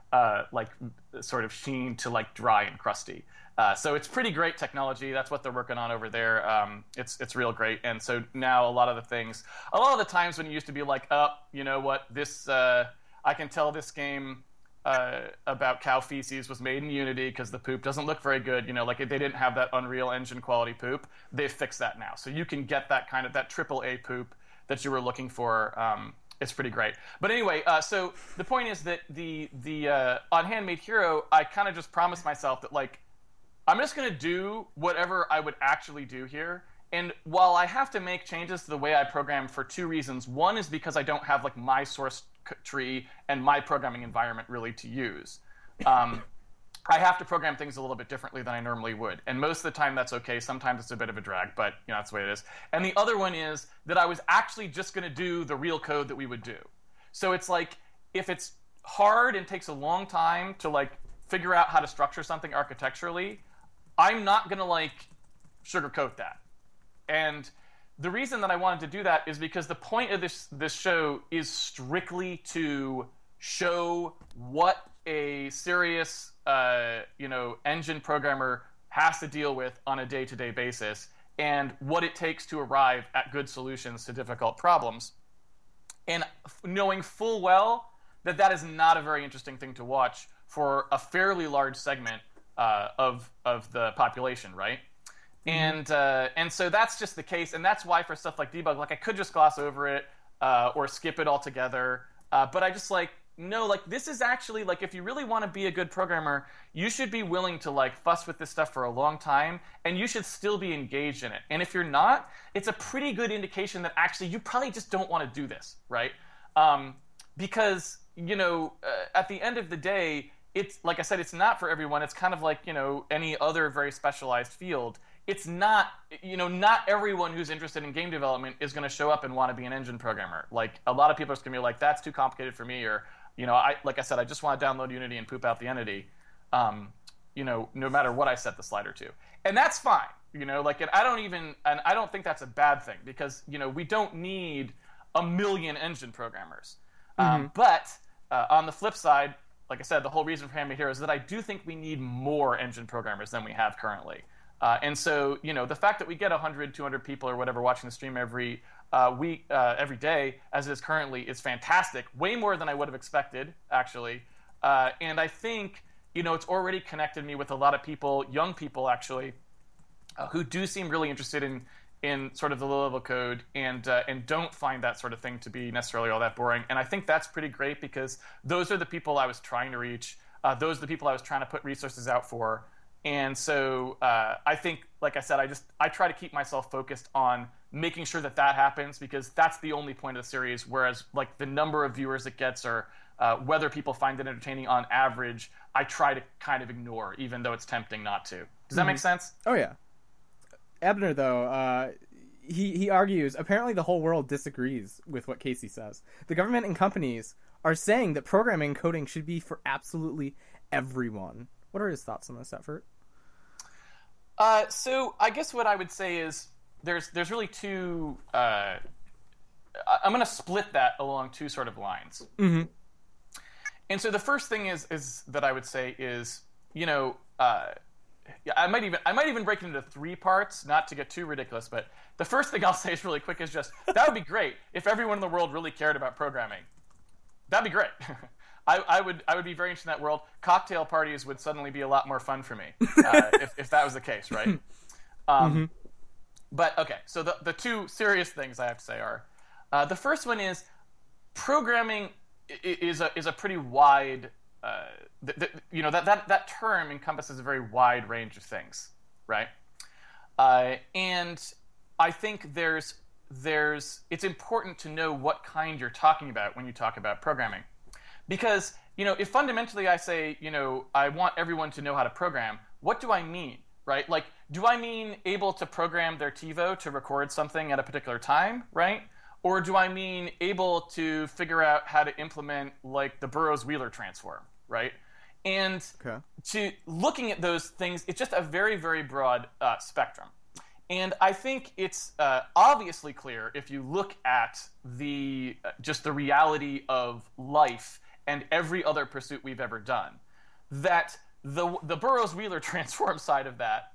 uh, like sort of sheen to like dry and crusty. Uh, so it's pretty great technology. That's what they're working on over there. Um, it's it's real great. And so now a lot of the things, a lot of the times when you used to be like, oh, you know what, this uh, I can tell this game uh, about cow feces was made in Unity because the poop doesn't look very good. You know, like they didn't have that Unreal Engine quality poop. They've fixed that now, so you can get that kind of that triple A poop that you were looking for. Um, It's pretty great. But anyway, uh, so the point is that the the uh, on Handmade Hero, I kind of just promised myself that, like, I'm just going to do whatever I would actually do here. And while I have to make changes to the way I program for two reasons, one is because I don't have, like, my source tree and my programming environment really to use. Um, I have to program things a little bit differently than I normally would. And most of the time that's okay. Sometimes it's a bit of a drag, but you know, that's the way it is. And the other one is that I was actually just going to do the real code that we would do. So it's like, if it's hard and takes a long time to like figure out how to structure something architecturally, I'm not going to like sugarcoat that. And the reason that I wanted to do that is because the point of this this show is strictly to show what a serious uh, you know, engine programmer has to deal with on a day-to-day basis, and what it takes to arrive at good solutions to difficult problems. And knowing full well that that is not a very interesting thing to watch for a fairly large segment uh, of of the population, right? Mm-hmm. And uh, and so that's just the case, and that's why for stuff like debug, like I could just gloss over it uh, or skip it altogether, uh, but I just like, no, like this is actually like, if you really want to be a good programmer, you should be willing to like fuss with this stuff for a long time, and you should still be engaged in it. And if you're not, it's a pretty good indication that actually you probably just don't want to do this, right? Um, because, you know, uh, at the end of the day, it's like I said, it's not for everyone. It's kind of like, you know, any other very specialized field. It's not, you know, not everyone who's interested in game development is going to show up and want to be an engine programmer. Like, a lot of people are going to be like, that's too complicated for me, or, you know, I like I said, I just want to download Unity and poop out the entity, um, you know, no matter what I set the slider to. And that's fine, you know, like, and I don't even, and I don't think that's a bad thing, because, you know, we don't need a million engine programmers. Mm-hmm. Um, but uh, on the flip side, like I said, the whole reason for Handmade Hero is that I do think we need more engine programmers than we have currently. Uh, and so, you know, the fact that we get one hundred, two hundred people or whatever watching the stream every uh, week, uh, every day, as it is currently, is fantastic. Way more than I would have expected, actually. Uh, and I think, you know, it's already connected me with a lot of people, young people, actually, uh, who do seem really interested in in sort of the low-level code and uh, and don't find that sort of thing to be necessarily all that boring. And I think that's pretty great, because those are the people I was trying to reach. Uh, those are the people I was trying to put resources out for. And so uh, I think, like I said, I just I try to keep myself focused on making sure that that happens, because that's the only point of the series. Whereas, like, the number of viewers it gets, or uh, whether people find it entertaining on average, I try to kind of ignore, even though it's tempting not to. Does that mm-hmm. make sense? Oh yeah. Ebner, though, uh, he he argues apparently the whole world disagrees with what Casey says. The government and companies are saying that programming and coding should be for absolutely everyone. What are his thoughts on this effort? Uh, so I guess what I would say is there's there's really two. Uh, I'm going to split that along two sort of lines. Mm-hmm. And so the first thing is is that I would say is, you know, uh, I might even I might even break it into three parts, not to get too ridiculous. But the first thing I'll say is really quick is just that would be great if everyone in the world really cared about programming. That'd be great. I, I would I would be very interested in that world. Cocktail parties would suddenly be a lot more fun for me uh, if, if that was the case, right? Um, mm-hmm. But, okay, so the, the two serious things I have to say are, uh, the first one is programming is a, is a pretty wide, uh, th- th- you know, that, that, that term encompasses a very wide range of things, right? Uh, and I think there's there's it's important to know what kind you're talking about when you talk about programming. Because, you know, if fundamentally I say, you know, I want everyone to know how to program, what do I mean, right? Like, do I mean able to program their TiVo to record something at a particular time, right? Or do I mean able to figure out how to implement, like, the Burroughs-Wheeler transform, right? And okay. to looking at those things, it's just a very, very broad uh, spectrum. And I think it's uh, obviously clear if you look at the uh, just the reality of life and every other pursuit we've ever done. That the the Burroughs-Wheeler transform side of that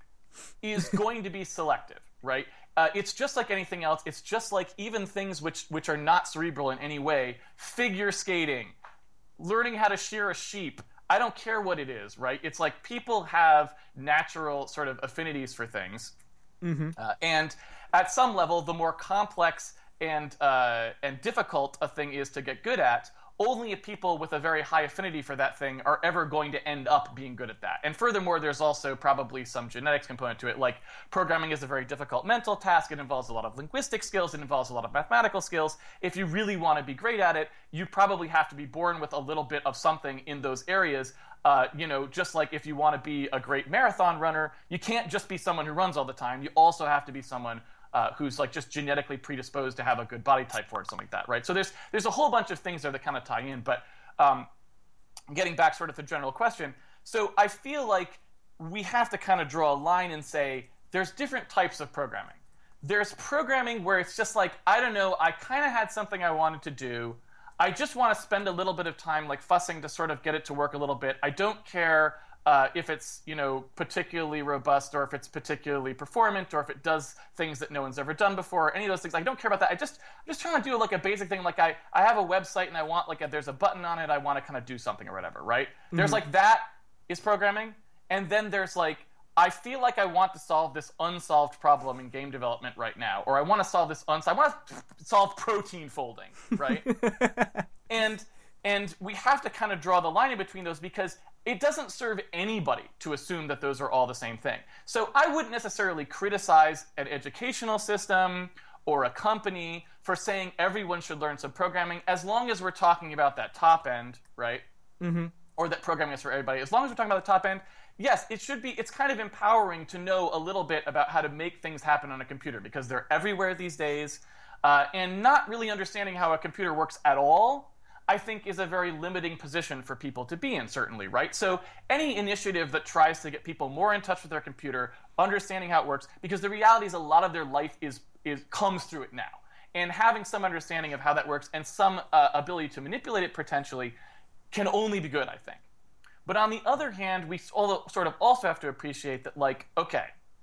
is going to be selective, right? Uh, it's just like anything else. It's just like even things which which are not cerebral in any way. Figure skating, learning how to shear a sheep. I don't care what it is, right? It's like people have natural sort of affinities for things. Mm-hmm. Uh, and at some level, the more complex and uh, and difficult a thing is to get good at, only people with a very high affinity for that thing are ever going to end up being good at that. And furthermore, there's also probably some genetics component to it. Like, programming is a very difficult mental task. It involves a lot of linguistic skills. It involves a lot of mathematical skills. If you really want to be great at it, you probably have to be born with a little bit of something in those areas. Uh, you know, just like if you want to be a great marathon runner, you can't just be someone who runs all the time. You also have to be someone Uh, who's like just genetically predisposed to have a good body type for it, something like that, right? So there's there's a whole bunch of things there that kind of tie in. But um, getting back sort of to the general question, so I feel like we have to kind of draw a line and say there's different types of programming. There's programming where it's just like, I don't know, I kind of had something I wanted to do. I just want to spend a little bit of time like fussing to sort of get it to work a little bit. I don't care Uh, if it's, you know, particularly robust, or if it's particularly performant, or if it does things that no one's ever done before, or any of those things. I don't care about that. I just, I'm just trying to do like a basic thing. Like I, I have a website and I want like a, there's a button on it. I want to kind of do something or whatever, right? Mm-hmm. There's like that is programming. And then there's like, I feel like I want to solve this unsolved problem in game development right now, or I want to solve this unsolved, I want to solve protein folding, right? and and we have to kind of draw the line in between those, because it doesn't serve anybody to assume that those are all the same thing. So I wouldn't necessarily criticize an educational system or a company for saying everyone should learn some programming, as long as we're talking about that top end, right? Mm-hmm. Or that programming is for everybody. As long as we're talking about the top end, yes, it should be. It's kind of empowering to know a little bit about how to make things happen on a computer, because they're everywhere these days. Uh, and not really understanding how a computer works at all, I think, is a very limiting position for people to be in, certainly, right? So any initiative that tries to get people more in touch with their computer, understanding how it works, because the reality is a lot of their life is is comes through it now. And having some understanding of how that works and some uh, ability to manipulate it potentially can only be good, I think. But on the other hand, we all sort of also have to appreciate that, like, okay,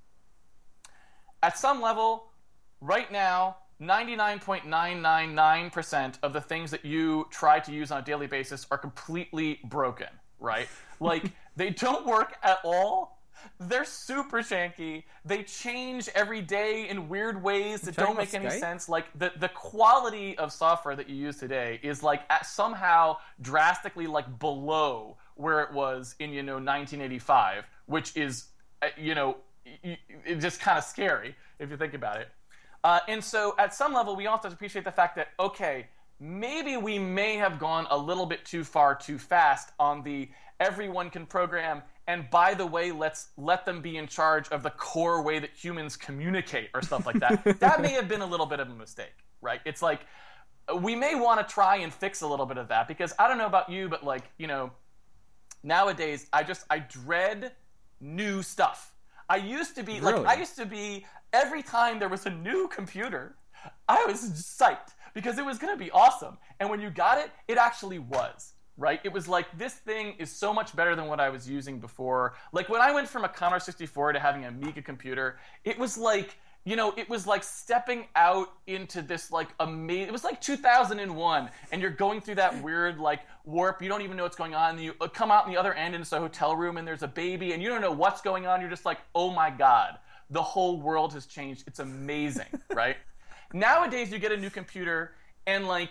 at some level, right now, ninety-nine point nine nine nine percent of the things that you try to use on a daily basis are completely broken, right? Like, they don't work at all. They're super janky. They change every day in weird ways that don't make any sense. Like, the, the quality of software that you use today is, like, at somehow drastically, like, below where it was in, you know, nineteen eighty-five, which is, you know, it's just kind of scary if you think about it. Uh, and so at some level, we also have to appreciate the fact that, okay, maybe we may have gone a little bit too far too fast on the everyone can program, and by the way, let's let them be in charge of the core way that humans communicate or stuff like that. That may have been a little bit of a mistake, right? It's like, we may want to try and fix a little bit of that, because I don't know about you, but like, you know, nowadays, I just, I dread new stuff. I used to be, really? like, I used to be, every time there was a new computer, I was psyched, because it was going to be awesome. And when you got it, it actually was, right? It was like, this thing is so much better than what I was using before. Like, when I went from a Commodore sixty-four to having an Amiga computer, it was like, you know, it was like stepping out into this, like, amazing, it was like two thousand one, and you're going through that weird, like, warp, you don't even know what's going on, and you come out on the other end into a hotel room, and there's a baby, and you don't know what's going on, you're just like, oh my god, the whole world has changed, it's amazing, right? Nowadays, you get a new computer, and, like,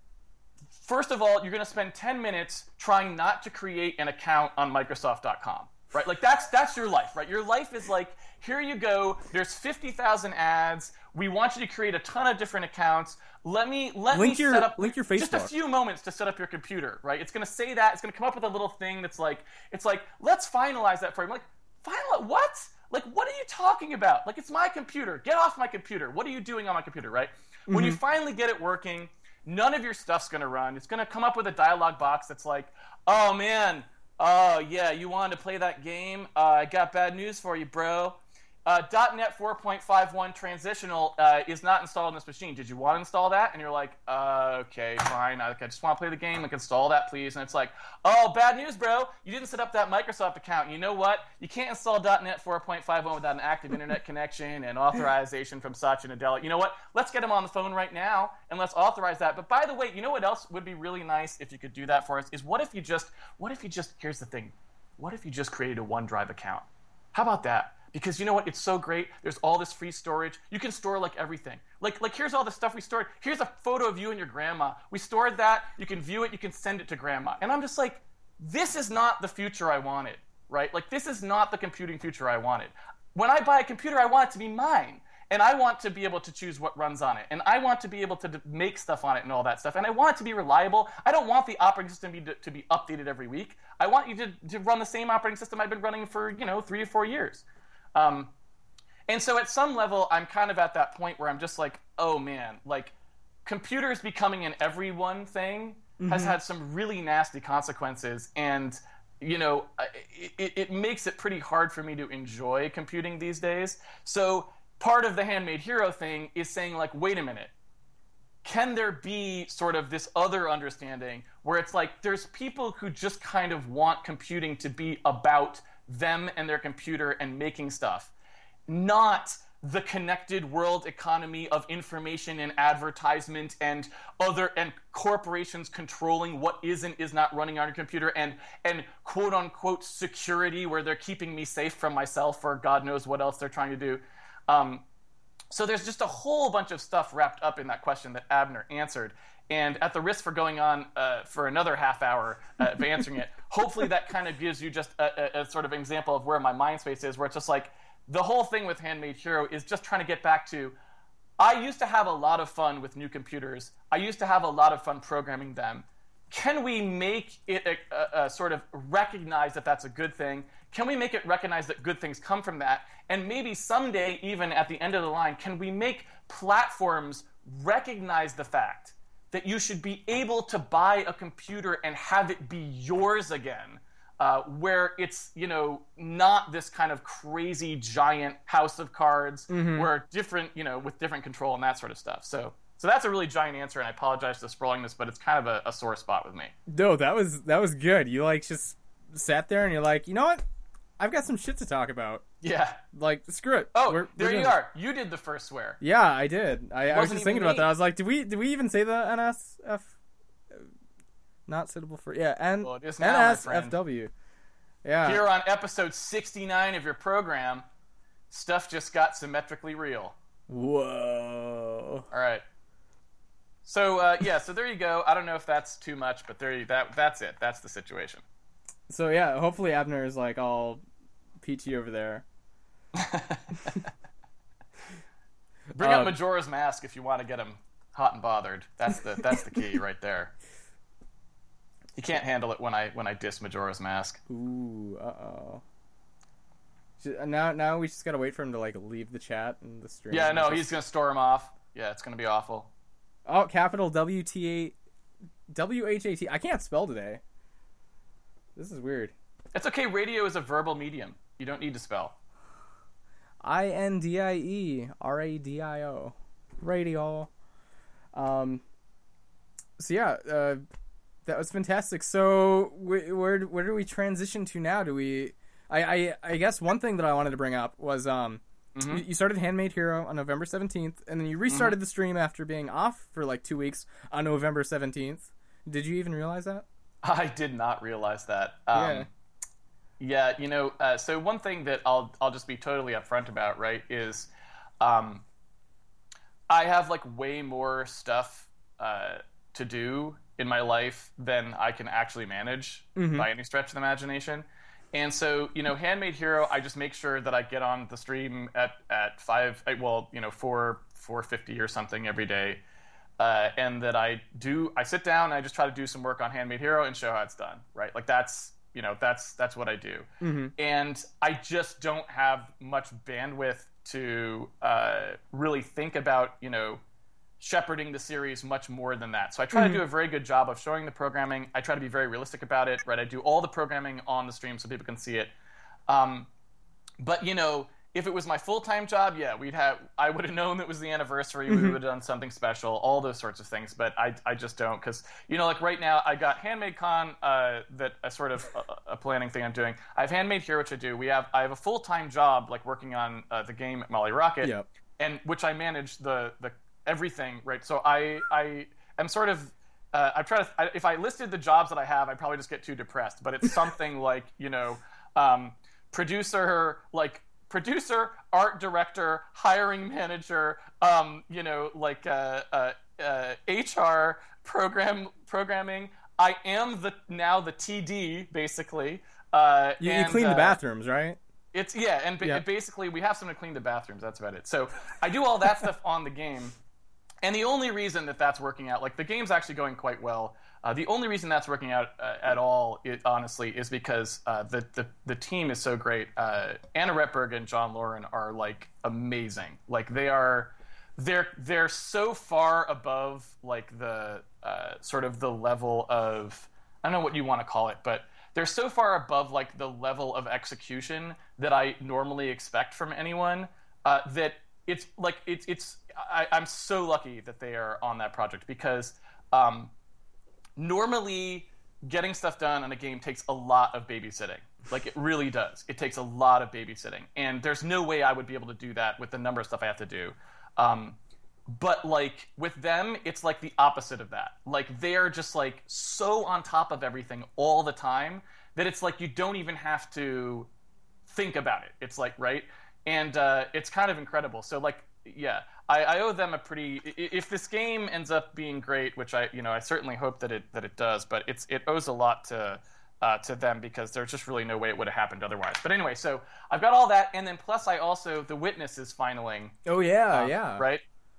first of all, you're going to spend ten minutes trying not to create an account on Microsoft dot com, right? Like, that's that's your life, right? Your life is like, here you go, there's fifty thousand ads, we want you to create a ton of different accounts, let me let link me your, set up link your Facebook. Just a few moments to set up your computer, right? It's going to say that, it's going to come up with a little thing that's like, it's like, let's finalize that for you. I'm like, finalize, what? Like, what are you talking about? Like, it's my computer. Get off my computer. What are you doing on my computer, right? Mm-hmm. When you finally get it working, none of your stuff's going to run. It's going to come up with a dialog box that's like, oh, man, oh, yeah, you wanted to play that game? Uh, I got bad news for you, bro. uh, .NET four point five one transitional uh, is not installed on this machine. Did you want to install that? And you're like, uh, okay, fine. I, I just want to play the game. Like, install that, please. And it's like, oh, bad news, bro. You didn't set up that Microsoft account. You know what? You can't install .NET four point five one without an active internet connection and authorization from Satya Nadella. You know what? Let's get him on the phone right now, and let's authorize that. But by the way, you know what else would be really nice if you could do that for us? Is what if you just, what if you just, here's the thing. What if you just created a OneDrive account? How about that? Because you know what? It's so great. There's all this free storage. You can store like everything. Like, like here's all the stuff we stored. Here's a photo of you and your grandma. We stored that. You can view it. You can send it to grandma. And I'm just like, this is not the future I wanted, right? Like, this is not the computing future I wanted. When I buy a computer, I want it to be mine. And I want to be able to choose what runs on it. And I want to be able to d- make stuff on it and all that stuff. And I want it to be reliable. I don't want the operating system to be, to be updated every week. I want you to, to run the same operating system I've been running for, you know, three or four years. Um, and so at some level, I'm kind of at that point where I'm just like, oh man, like computers becoming an everyone thing mm-hmm. has had some really nasty consequences. And, you know, it, it makes it pretty hard for me to enjoy computing these days. So part of the Handmade Hero thing is saying like, wait a minute, can there be sort of this other understanding where it's like there's people who just kind of want computing to be about them and their computer and making stuff, not the connected world economy of information and advertisement and other and corporations controlling what is and is not running on your computer and and quote unquote security where they're keeping me safe from myself or God knows what else they're trying to do. Um, so there's just a whole bunch of stuff wrapped up in that question that Abner answered. And at the risk for going on uh, for another half hour uh, of answering it, hopefully that kind of gives you just a, a, a sort of example of where my mind space is, where it's just like the whole thing with Handmade Hero is just trying to get back to, I used to have a lot of fun with new computers. I used to have a lot of fun programming them. Can we make it a, a, a sort of recognize that that's a good thing? Can we make it recognize that good things come from that? And maybe someday, even at the end of the line, can we make platforms recognize the fact that you should be able to buy a computer and have it be yours again, uh, where it's, you know, not this kind of crazy giant house of cards mm-hmm. where different, you know, with different control and that sort of stuff. So so that's a really giant answer, and I apologize for sprawling this, but it's kind of a, a sore spot with me. No, that was that was good. You, like, just sat there and you're like, you know what? I've got some shit to talk about. Yeah. Like, screw it. Oh, we're, there we're you are. You did the first swear. Yeah, I did. I, I was just thinking me. about that. I was like, did we did we even say the N S F? Not suitable for... Yeah, N- well, it is now, N S F W. Yeah. Here on episode sixty-nine of your program, stuff just got symmetrically real. Whoa. All right. So, uh, yeah, so there you go. I don't know if that's too much, but there you, that that's it. That's the situation. So, yeah, hopefully Abner is, like, all peachy over there. Bring um, up Majora's Mask if you want to get him hot and bothered. That's the that's the key right there. He can't handle it when I when I diss Majora's Mask. Ooh, uh-oh. Now, now we just gotta wait for him to, like, leave the chat and the stream. Yeah, no, he's gonna storm off. Yeah, it's gonna be awful. Oh, capital W T A W H A T. I can't spell today. This is weird. It's okay. Radio is a verbal medium. You don't need to spell. I N D I E R A D I O. Radio. Um. So yeah, uh, that was fantastic. So wh- where where do we transition to now? Do we? I, I I guess one thing that I wanted to bring up was um. Mm-hmm. You started Handmade Hero on November seventeenth, and then you restarted mm-hmm. the stream after being off for like two weeks on November seventeenth. Did you even realize that? I did not realize that. Um, yeah. Yeah, you know, uh, so one thing that I'll I'll just be totally upfront about, right, is um, I have like way more stuff uh, to do in my life than I can actually manage mm-hmm. by any stretch of the imagination. And so, you know, Handmade Hero, I just make sure that I get on the stream at, at five, well, you know, four, four fifty or something every day. Uh, and that I do, I sit down and I just try to do some work on Handmade Hero and show how it's done, right? Like that's, you know, that's, that's what I do. Mm-hmm. And I just don't have much bandwidth to uh, really think about, you know, shepherding the series much more than that. So I try mm-hmm. to do a very good job of showing the programming. I try to be very realistic about it, right? I do all the programming on the stream so people can see it. Um, but, you know, if it was my full-time job, yeah, we'd have. I would have known it was the anniversary. Mm-hmm. We would have done something special, all those sorts of things. But I, I just don't, because you know, like right now, I got Handmade Con, uh, that a sort of a, a planning thing I'm doing. I have Handmade here, which I do. We have. I have a full-time job, like working on uh, the game Molly Rocket, Yep. and which I manage the the everything, right? So I I am sort of. Uh, I try to. I, if I listed the jobs that I have, I'd probably just get too depressed. But it's something like you know, um, producer, like. Producer, art director, hiring manager, um, you know, like uh, uh, uh, H R, program programming. I am the now the T D basically. Uh, You, and, you clean uh, the bathrooms, right? It's yeah, and ba- Yeah. basically we have someone to clean the bathrooms. That's about it. So I do all that stuff on the game, and the only reason that that's working out, like the game's actually going quite well. Uh, the only reason that's working out uh, at all, it, honestly, is because uh, the, the the team is so great. Uh, Anna Retberg and John Lauren are like amazing. Like they are, they're they're so far above like the uh, sort of the level of, I don't know what you want to call it, but they're so far above like the level of execution that I normally expect from anyone uh, that it's like it's it's I, I'm so lucky that they are on that project because. Um, Normally, getting stuff done on a game takes a lot of babysitting. Like, it really does. It takes a lot of babysitting. And there's no way I would be able to do that with the number of stuff I have to do. Um, but, like, with them, it's, like, the opposite of that. Like, they're just, like, so on top of everything all the time that it's, like, you don't even have to think about it. It's, like, right? And uh, it's kind of incredible. So, like, yeah, I, I owe them a pretty. If this game ends up being great, which I, you know, I certainly hope that it that it does, but it's it owes a lot to uh, to them because there's just really no way it would have happened otherwise. But anyway, so I've got all that, and then plus I also The Witness is finaling. Oh yeah, um, yeah. Right.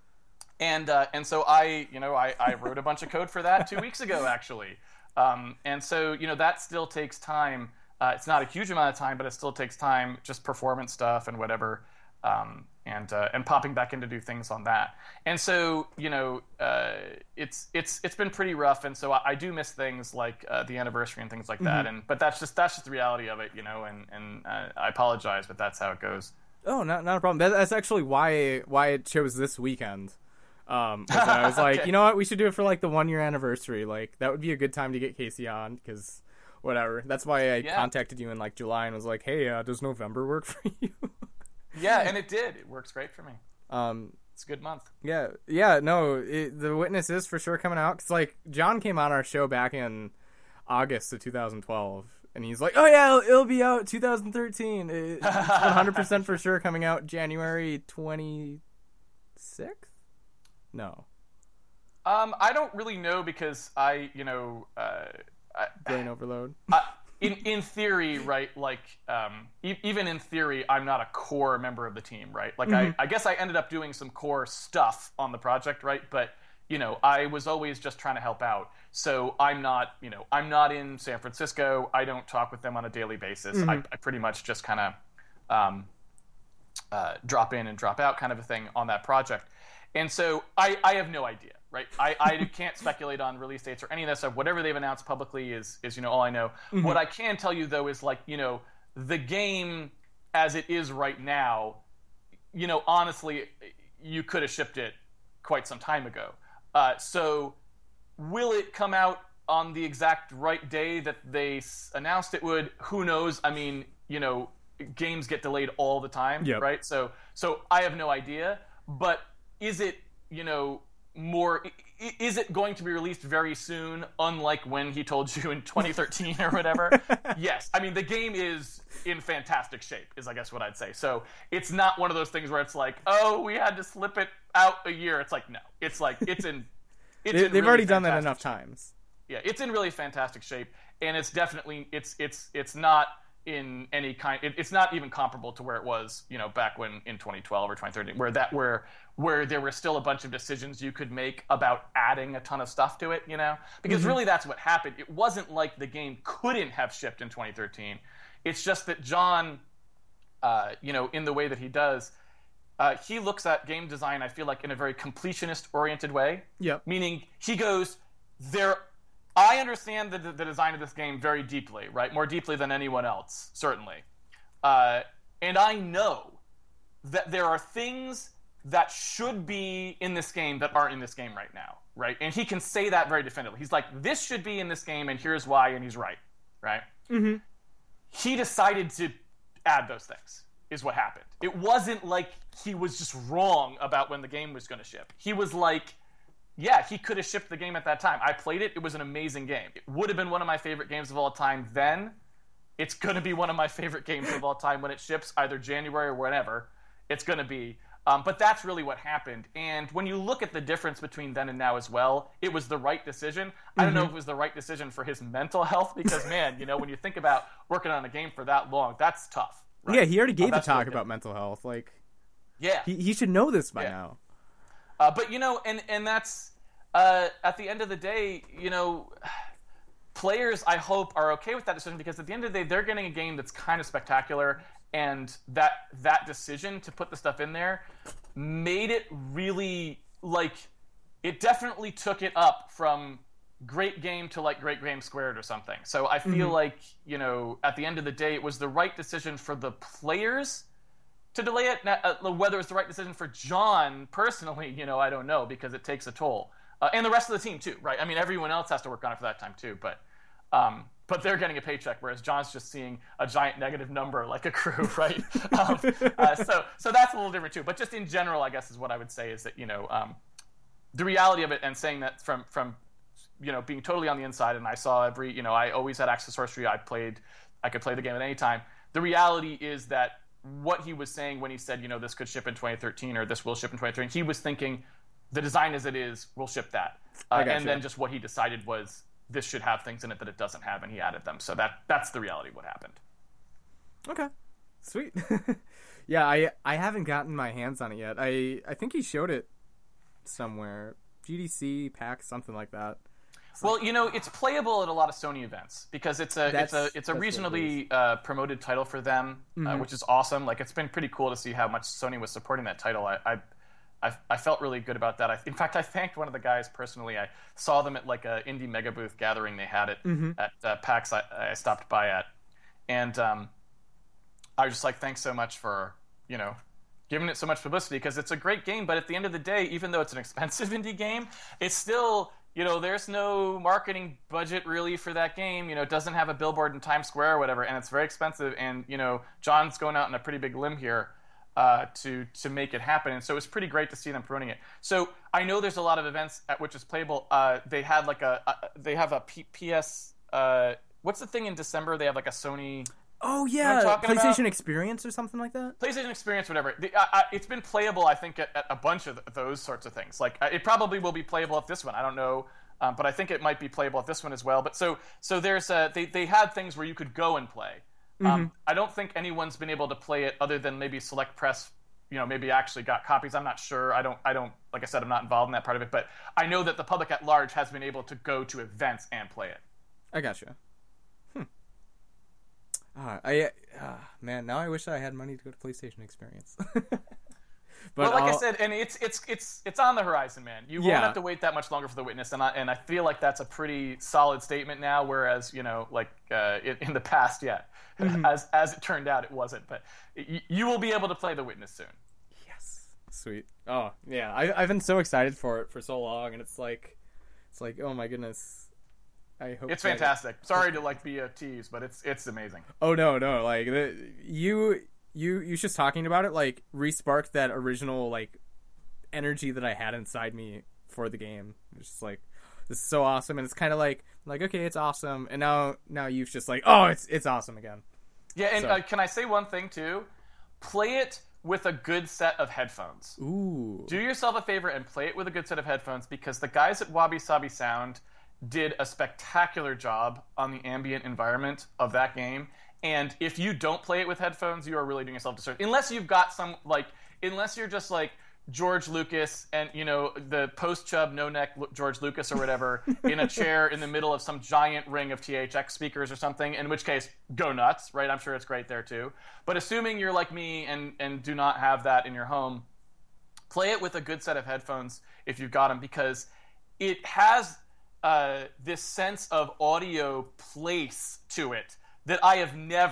And uh, and so I, you know, I, I wrote a bunch of code for that two weeks ago actually, um, and so you know that still takes time. Uh, it's not a huge amount of time, but it still takes time, just performance stuff and whatever. Um, and uh, and popping back in to do things on that, and so you know uh, it's it's it's been pretty rough, and so I, I do miss things like uh, the anniversary and things like that, Mm-hmm. and but that's just that's just the reality of it, you know, and and uh, I apologize, but that's how it goes. Oh, not not a problem. That, that's actually why why it chose this weekend. Um, was I was like, Okay. you know what, we should do it for like the one year anniversary. Like that would be a good time to get Casey on because whatever. That's why I Yeah. contacted you in like July and was like, hey, uh, does November work for you? Yeah, and it did. It works great for me. um, It's a good month. Yeah, yeah, no, it, The Witness is for sure coming out. Cause like John came on our show back in August of two thousand twelve, and he's like, "Oh yeah, it'll, it'll be out two thousand thirteen. It, it's one hundred percent for sure coming out January twenty-sixth." No, Um, I don't really know because I, you know, uh, I, brain overload. I, in in theory, right? Like, um, e- even in theory, I'm not a core member of the team, right? Like, Mhm. I, I guess I ended up doing some core stuff on the project, right? But you know, I was always just trying to help out. So I'm not, you know, I'm not in San Francisco. I don't talk with them on a daily basis. Mhm. I, I pretty much just kind of um, uh, drop in and drop out, kind of a thing on that project. And so I, I have no idea, right? I, I can't speculate on release dates or any of that stuff. Whatever they've announced publicly is, is you know, all I know. Mhm. What I can tell you, though, is like, you know, the game as it is right now, you know, honestly, you could have shipped it quite some time ago. Uh, so will it come out on the exact right day that they s- announced it would? Who knows? I mean, you know, games get delayed all the time, Yep. right? So, so I have no idea. But is it, you know, more? i- Is it going to be released very soon? Unlike when he told you in twenty thirteen or whatever. Yes, I mean the game is in fantastic shape, is I guess what I'd say. So it's not one of those things where it's like, oh, we had to slip it out a year. It's like no, it's like it's in. It's They, in they've really already done that fantastic enough shape. times. Yeah, it's in really fantastic shape, and it's definitely it's it's it's not in any kind. It, it's not even comparable to where it was, you know, back when in twenty twelve or twenty thirteen, where that where where there were still a bunch of decisions you could make about adding a ton of stuff to it, you know, because Mhm. really that's what happened. It wasn't like the game couldn't have shipped in twenty thirteen. It's just that John, uh, you know, in the way that he does. Uh, he looks at game design, I feel like, in a very completionist-oriented way. Yep. Meaning, he goes, there. I understand the, the design of this game very deeply, right? More deeply than anyone else, certainly. Uh, and I know that there are things that should be in this game that aren't in this game right now, right? And he can say that very definitively. He's like, this should be in this game, and here's why, and he's right, right? Mm-hmm. He decided to add those things, is what happened. It wasn't like he was just wrong about when the game was going to ship. He was like, yeah, he could have shipped the game at that time. I played it. It was an amazing game. It would have been one of my favorite games of all time then. It's going to be one of my favorite games of all time when it ships, either January or whenever. It's going to be. Um, but that's really what happened. And when you look at the difference between then and now as well, it was the right decision. Mm-hmm. I don't know if it was the right decision for his mental health because, man, you know, when you think about working on a game for that long, that's tough. Right? Yeah, he already gave uh, a talk really about mental health. Like, yeah, he, he should know this by yeah. now. Uh, but, you know, and, and that's, uh, at the end of the day, you know, players, I hope, are okay with that decision because at the end of the day, they're getting a game that's kind of spectacular. And that that decision to put the stuff in there made it really, like, it definitely took it up from great game to, like, great game squared or something. So I feel mm-hmm. like, you know, at the end of the day, it was the right decision for the players to delay it. Now, uh, whether it's the right decision for John personally, you know, I don't know because it takes a toll. Uh, and the rest of the team, too, right? I mean, everyone else has to work on it for that time, too. But... Um, but they're getting a paycheck, whereas John's just seeing a giant negative number like a crew, right? um, uh, so, so that's a little different too. But just in general, I guess is what I would say is that you know um, the reality of it, and saying that from from you know being totally on the inside, and I saw every you know I always had access to Source Tree. I played, I could play the game at any time. The reality is that what he was saying when he said you know this could ship in twenty thirteen or this will ship in twenty thirteen, he was thinking the design as it is will ship that, uh, and you. Then just what he decided was. This should have things in it that it doesn't have, and he added them. So that that's the reality of what happened. Okay, sweet. yeah, I I haven't gotten my hands on it yet. I, I think he showed it somewhere, G D C, PAX, something like that. So, well, you know, it's playable at a lot of Sony events because it's a it's a it's a reasonably uh, promoted title for them, mm-hmm. uh, which is awesome. Like it's been pretty cool to see how much Sony was supporting that title. I. I I, I felt really good about that. I, in fact, I thanked one of the guys personally. I saw them at like a indie mega booth gathering they had it mm-hmm. at uh, PAX. I, I stopped by at, and um, I was just like, thanks so much for you know giving it so much publicity because it's a great game. But at the end of the day, even though it's an expensive indie game, it's still you know there's no marketing budget really for that game. You know, it doesn't have a billboard in Times Square or whatever, and it's very expensive. And you know, John's going out on a pretty big limb here. Uh, to to make it happen, and so it's pretty great to see them promoting it. So I know there's a lot of events at which it's playable. Uh, they had like a, a they have a P- PS. Uh, what's the thing in December? They have like a Sony. Oh yeah, you know PlayStation about? Experience or something like that. PlayStation Experience, whatever. The, uh, uh, it's been playable, I think, at, at a bunch of those sorts of things. Like uh, it probably will be playable at this one. I don't know, um, but I think it might be playable at this one as well. But so so there's uh, they they had things where you could go and play. Um, mm-hmm. I don't think anyone's been able to play it other than maybe Select Press, you know, maybe actually got copies. I'm not sure. I don't, I don't, like I said, I'm not involved in that part of it, but I know that the public at large has been able to go to events and play it. I gotcha. Hmm. Ah, I, uh, man, now I wish I had money to go to PlayStation Experience. But well, like I'll... I said, and it's it's it's it's on the horizon, man. You yeah. won't have to wait that much longer for The Witness, and I and I feel like that's a pretty solid statement now. Whereas you know, like uh, in, in the past, yeah, mm-hmm. as as it turned out, it wasn't. But y- you will be able to play The Witness soon. Yes, sweet. Oh yeah, I, I've been so excited for it for so long, and it's like, it's like, oh my goodness. I hope it's fantastic. It... Sorry to like be a tease, but it's it's amazing. Oh no, no, like the, you. You you just talking about it like re-sparked that original like energy that I had inside me for the game. It's just like this is so awesome, and it's kind of like like okay, it's awesome, and now now you've just like oh, it's it's awesome again. Yeah, and so. uh, can I say one thing too? Play it with a good set of headphones. Ooh. Do yourself a favor and play it with a good set of headphones because the guys at Wabi Sabi Sound did a spectacular job on the ambient environment of that game. And if you don't play it with headphones, you are really doing yourself a disservice. Unless you've got some, like, unless you're just like George Lucas and, you know, the post-chub, no-neck George Lucas or whatever in a chair in the middle of some giant ring of T H X speakers or something, in which case, go nuts, right? I'm sure it's great there too. But assuming you're like me and, and do not have that in your home, play it with a good set of headphones if you've got them because it has uh, this sense of audio place to it that I have never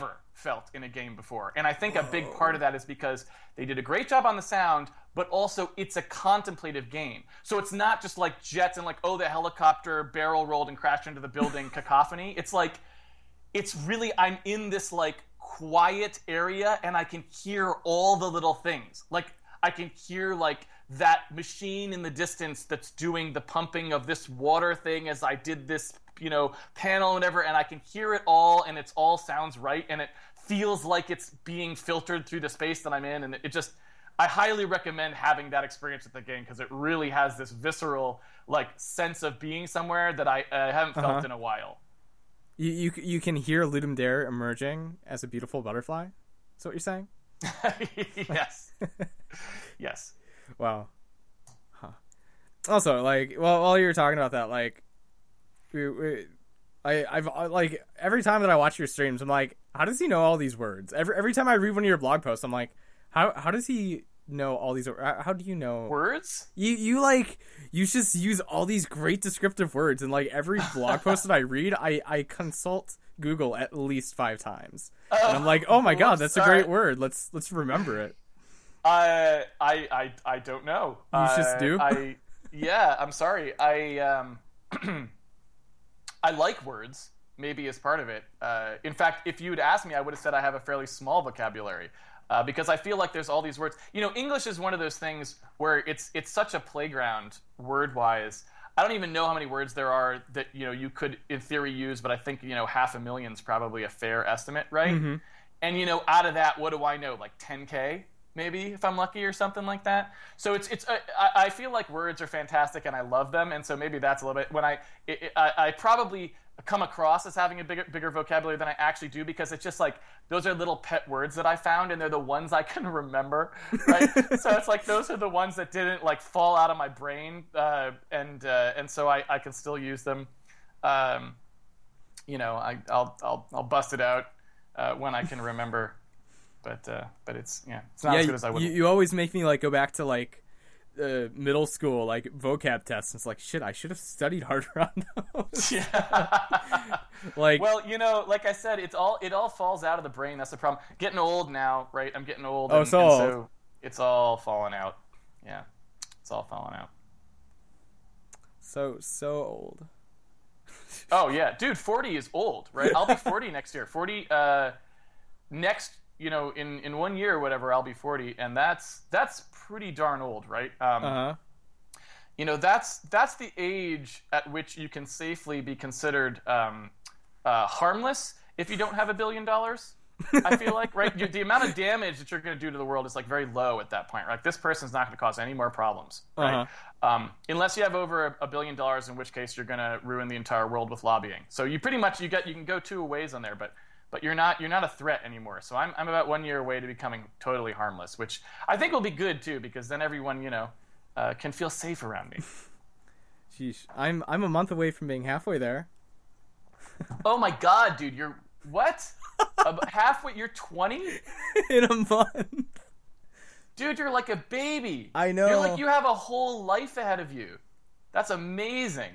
felt in a game before. And I think a big part of that is because they did a great job on the sound, but also it's a contemplative game. So it's not just like jets and like, oh, the helicopter barrel rolled and crashed into the building cacophony. It's like, it's really, I'm in this like quiet area and I can hear all the little things. Like I can hear like that machine in the distance that's doing the pumping of this water thing as I did this, you know, panel and whatever, and I can hear it all and it's all sounds right and it feels like it's being filtered through the space that I'm in, and it just, I highly recommend having that experience with the game because it really has this visceral like sense of being somewhere that I uh, haven't felt uh-huh. in a while. You, you you can hear Ludum Dare emerging as a beautiful butterfly? Is that what you're saying? Yes. Yes. Wow. Huh. Also, like, well, while you were talking about that, like, we, we, I, I've like every time that I watch your streams, I'm like, how does he know all these words? Every every time I read one of your blog posts, I'm like, how how does he know all these? How do you know words? You you like you just use all these great descriptive words, and like every blog post that I read, I I consult Google at least five times, uh, and I'm like, oh my god, that's a great word. Let's let's remember it. Uh, I I I don't know. You uh, just do. I yeah. I'm sorry. I um. I like words, maybe as part of it. Uh, in fact, if you had asked me, I would have said I have a fairly small vocabulary uh, because I feel like there's all these words. You know, English is one of those things where it's it's such a playground word-wise. I don't even know how many words there are that, you know, you could in theory use, but I think, you know, half a million is probably a fair estimate, right? Mm-hmm. And, you know, out of that, what do I know? Like ten K? Maybe, if I'm lucky, or something like that. So it's it's. Uh, I, I feel like words are fantastic, and I love them, and so maybe that's a little bit when I it, it, I, I probably come across as having a bigger bigger vocabulary than I actually do because it's just like those are little pet words that I found, and they're the ones I can remember, right? So it's like those are the ones that didn't like fall out of my brain, uh, and uh, and so I, I can still use them. Um, you know, I I'll I'll I'll bust it out uh, when I can remember. But uh, but it's yeah, it's not yeah, as good as I would. You, you always make me like go back to like uh, middle school like vocab tests. And it's like shit, I should have studied harder on those. Yeah. Like, well, you know, like I said, it's all it all falls out of the brain. That's the problem. Getting old now, right? I'm getting old. Oh, and, so and old. So it's all falling out. Yeah, it's all falling out. So so old. Oh yeah, dude, forty is old, right? I'll be forty next year. forty uh, next. You know, in, in one year or whatever, I'll be forty, and that's that's pretty darn old, right? Um, uh-huh. You know, that's that's the age at which you can safely be considered um, uh, harmless if you don't have a billion dollars. I feel like, right? You, the amount of damage that you're going to do to the world is like very low at that point. Right? This person's not going to cause any more problems, right? Uh-huh. Um, unless you have over a, a billion dollars, in which case you're going to ruin the entire world with lobbying. So you pretty much you get you can go two ways on there, but. But you're not you're not a threat anymore. So I'm I'm about one year away to becoming totally harmless, which I think will be good too, because then everyone you know uh, can feel safe around me. Sheesh, I'm I'm a month away from being halfway there. Oh my god, dude, you're what? About halfway? You're twenty? In a month. Dude, you're like a baby. I know. You're like you have a whole life ahead of you. That's amazing.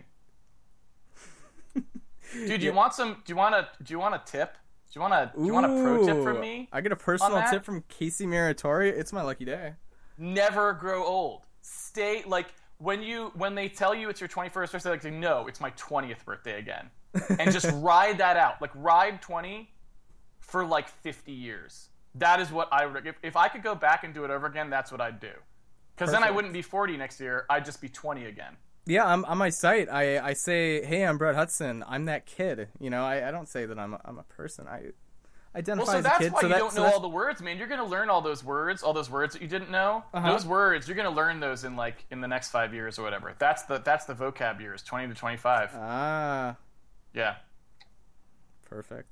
Dude, do you Yeah. want some? Do you want a? Do you want a tip? Do you want a? Do you want a pro tip from me? I get a personal on that? tip from Casey Muratori. It's my lucky day. Never grow old. Stay like when you when they tell you it's your twenty-first birthday, like no, it's my twentieth birthday again, and just ride that out. Like ride twenty for like fifty years. That is what I would. If, if I could go back and do it over again, that's what I'd do. Because then I Perfect. wouldn't be forty next year. I'd just be twenty again. Yeah, I'm, on my site, I, I say, hey, I'm Brett Hudson. I'm that kid. You know, I, I don't say that I'm a, I'm a person. I identify Well, so as a that's kid. why so you that, don't so know that's- all the words, man. You're gonna learn all those words, all those words that you didn't know. Uh-huh. Those words, you're gonna learn those in like in the next five years or whatever. That's the that's the vocab years, twenty to twenty-five. Ah, Yeah. perfect.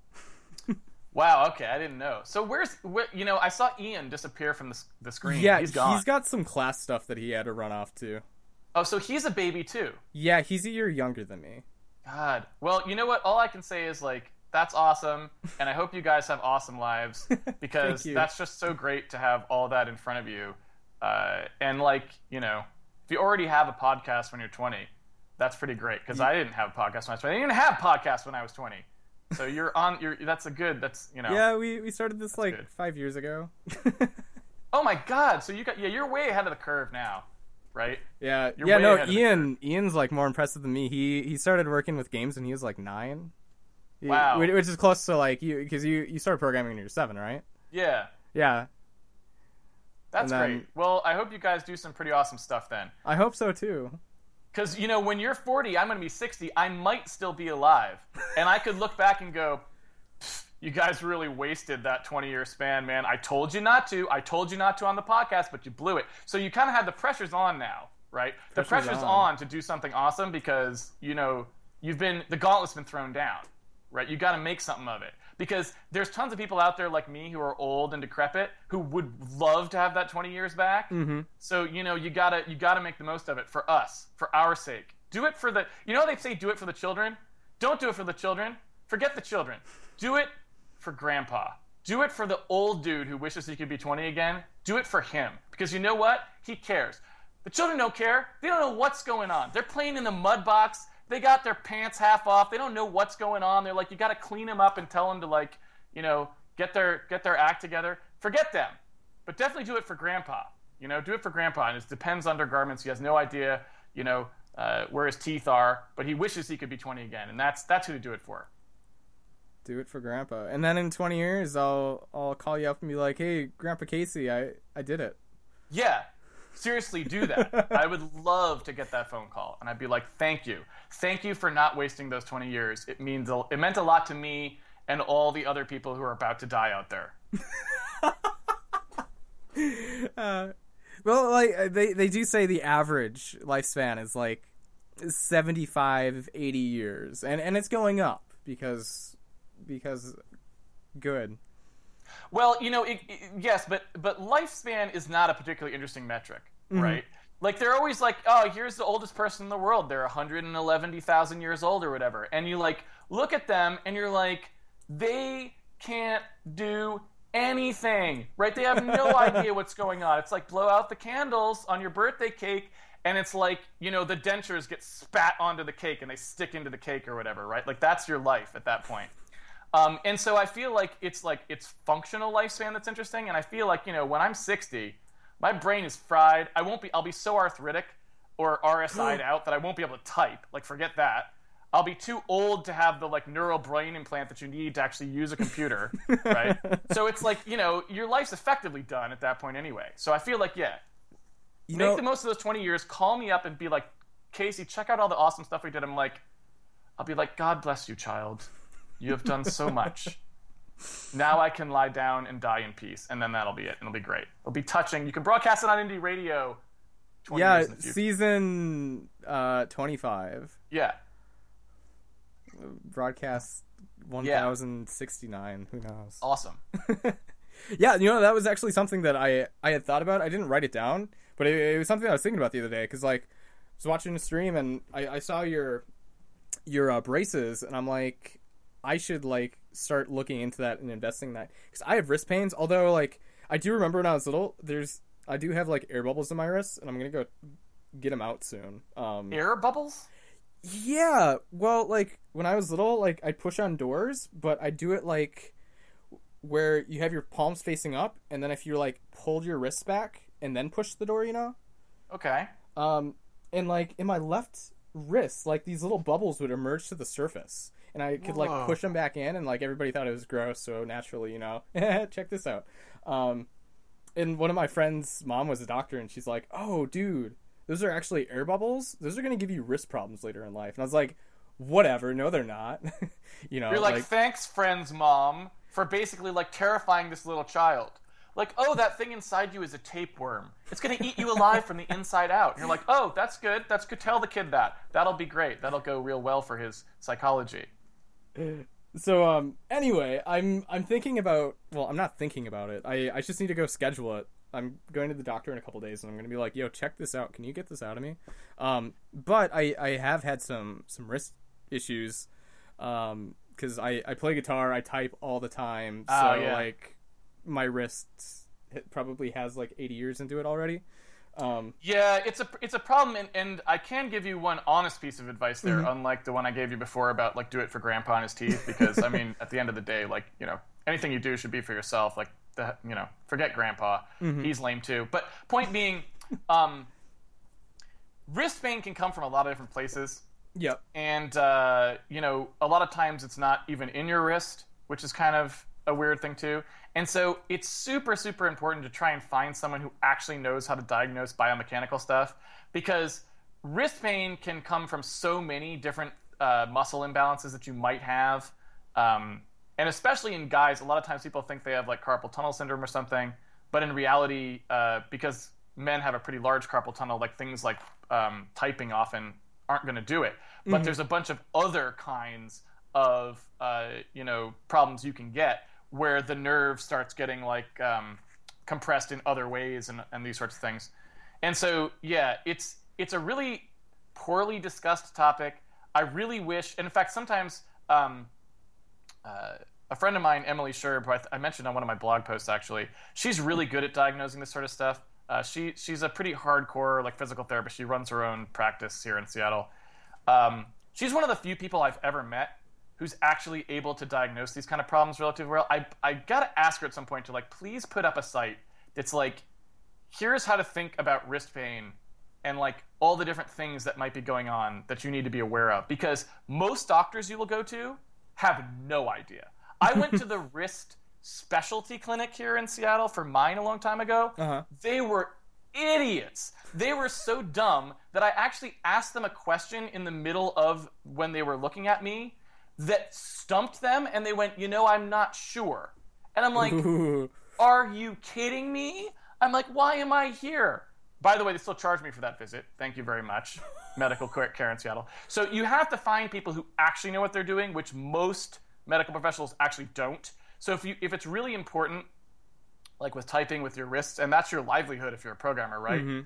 Wow. Okay, I didn't know. So where's where, you know I saw Ian disappear from the s- the screen. Yeah, he's gone. he's got some class stuff that he had to run off to. Oh, so he's a baby too. Yeah, he's a year younger than me. God. Well, you know what? All I can say is like that's awesome, and I hope you guys have awesome lives because you. that's just so great to have all that in front of you. Uh, and like you know, if you already have a podcast when you're twenty, that's pretty great because I didn't have a podcast when I was twenty. I didn't even have podcasts when I was twenty. So you're on. You're that's a good. That's you know. Yeah, we we started this like good. five years ago. Oh my God! So you got yeah, you're way ahead of the curve now, right? Yeah, You're yeah. way No, ahead of the Ian. Ian's like more impressive than me. He he started working with games when he was like nine. He- Wow. which which is close to like you because you you started programming when you were seven, right? Yeah, Yeah, that's And then- great. Well, I hope you guys do some pretty awesome stuff then. I hope so too. Because, you know, when you're forty, I'm going to be sixty, I might still be alive. And I could look back and go, you guys really wasted that twenty-year span, man. I told you not to. I told you not to on the podcast, but you blew it. So you kind of have the pressure's on now, right? The Pressure's pressure's on. on to do something awesome because, you know, you've been, the gauntlet's been thrown down, right? You got to make something of it. Because there's tons of people out there like me who are old and decrepit who would love to have that twenty years back. Mm-hmm. So, you know, you gotta you gotta make the most of it for us, for our sake. Do it for the you know they say do it for the children? Don't do it for the children. Forget the children. Do it for grandpa. Do it for the old dude who wishes he could be twenty again. Do it for him. Because you know what? He cares. The children don't care. They don't know what's going on. They're playing in the mud box. They got their pants half off. They don't know what's going on. They're like, you got to clean them up and tell them to, like, you know, get their get their act together. Forget them. But definitely do it for grandpa. You know, do it for grandpa. And it depends undergarments. He has no idea, you know, uh, where his teeth are, but he wishes he could be twenty again. And that's that's who to do it for. Do it for Grandpa, and then in twenty years, I'll I'll call you up and be like, "Hey, Grandpa Casey, I I did it." Yeah. Seriously, do that. I would love to get that phone call, and I'd be like, "Thank you, thank you for not wasting those twenty years. It means a, it meant a lot to me and all the other people who are about to die out there." uh, well, like they they do say the average lifespan is like seventy-five, eighty years, and and it's going up because because good. Well, you know, it, it, yes, but but lifespan is not a particularly interesting metric, Mm-hmm. right? Like they're always like, oh, here's the oldest person in the world. They're one hundred eleven thousand years old or whatever. And you like look at them and you're like, they can't do anything, right? They have no idea what's going on. It's like blow out the candles on your birthday cake and it's like, you know, the dentures get spat onto the cake and they stick into the cake or whatever, right? Like that's your life at that point. Um, and so I feel like it's like it's functional lifespan that's interesting. And I feel like, you know, when I'm sixty, my brain is fried. I won't be, I'll be so arthritic or R S I'd out that I won't be able to type. Like, forget that. I'll be too old to have the like neural brain implant that you need to actually use a computer, right? So it's like, you know, your life's effectively done at that point anyway. So I feel like, yeah, You make know, the most of those twenty years. Call me up and be like, Casey, check out all the awesome stuff we did. I'm like, I'll be like, God bless you, child. You have done so much. Now I can lie down and die in peace, and then that'll be it. It'll be great. It'll be touching. You can broadcast it on indie radio. twenty yeah, years in the future. season uh, twenty-five, Yeah. broadcast one thousand sixty-nine. Who knows? Awesome. Yeah, you know, that was actually something that I I had thought about. I didn't write it down, but it, it was something I was thinking about the other day because, like, I was watching a stream and I, I saw your your uh, braces, and I'm like, I should like start looking into that and investing in that because I have wrist pains. Although, like, I do remember when I was little, there's I do have like air bubbles in my wrists, and I'm gonna go get them out soon. Um, Air bubbles? yeah, well, like when I was little, like I'd push on doors, but I'd do it like where you have your palms facing up, and then if you like pulled your wrists back and then push the door, you know, Okay. um, and like in my left wrist, like these little bubbles would emerge to the surface, and I could Whoa. like push them back in, and like everybody thought it was gross, so naturally, you know, check this out. Um, and one of my friends' mom was a doctor, and she's like, "Oh, dude, those are actually air bubbles. Those are gonna give you wrist problems later in life." And I was like, "Whatever, no, they're not." you know, You're like, thanks, friend's mom, for basically like terrifying this little child. Like, oh, that thing inside you is a tapeworm. It's going to eat you alive from the inside out. And you're like, oh, that's good. That's good. Tell the kid that. That'll be great. That'll go real well for his psychology. So um anyway, I'm I'm thinking about well, I'm not thinking about it. I I just need to go schedule it. I'm going to the doctor in a couple days and I'm going to be like, "Yo, check this out. Can you get this out of me?" Um but I I have had some some wrist issues um cuz I I play guitar, I type all the time. So Oh, yeah. like my wrist it probably has like eighty years into it already. Um, yeah, it's a it's a problem, and, and I can give you one honest piece of advice there, mm-hmm. unlike the one I gave you before about like do it for Grandpa and his teeth, because I mean, at the end of the day, like you know, anything you do should be for yourself. Like the you know, forget Grandpa, mm-hmm. he's lame too. But point being, um, wrist pain can come from a lot of different places. Yep. And uh, you know, a lot of times it's not even in your wrist, which is kind of a weird thing too. And so it's super, super important to try and find someone who actually knows how to diagnose biomechanical stuff, because wrist pain can come from so many different uh, muscle imbalances that you might have. Um, and especially in guys, a lot of times people think they have like carpal tunnel syndrome or something, but in reality, uh, because men have a pretty large carpal tunnel, like things like um, typing often aren't going to do it. But mm-hmm. there's a bunch of other kinds of, uh, you know, problems you can get where the nerve starts getting like um, compressed in other ways and, and these sorts of things. And so, yeah, it's it's a really poorly discussed topic. I really wish, and in fact, sometimes um, uh, a friend of mine, Emily Sherb, who I, th- I mentioned on one of my blog posts, actually, she's really good at diagnosing this sort of stuff. Uh, she she's a pretty hardcore like physical therapist. She runs her own practice here in Seattle. Um, she's one of the few people I've ever met who's actually able to diagnose these kind of problems relatively well. I I gotta ask her at some point to like, please put up a site that's like, here's how to think about wrist pain and like all the different things that might be going on that you need to be aware of, because most doctors you will go to have no idea. I went to the wrist specialty clinic here in Seattle for mine a long time ago. Uh-huh. They were idiots. They were so dumb that I actually asked them a question in the middle of when they were looking at me that stumped them, and they went, you know, I'm not sure. And I'm like, Ooh. Are you kidding me? I'm like, why am I here? By the way, they still charge me for that visit. Thank you very much, medical care in Seattle. So you have to find people who actually know what they're doing, which most medical professionals actually don't. So if you if it's really important, like with typing with your wrists, and that's your livelihood if you're a programmer, right? Mm-hmm.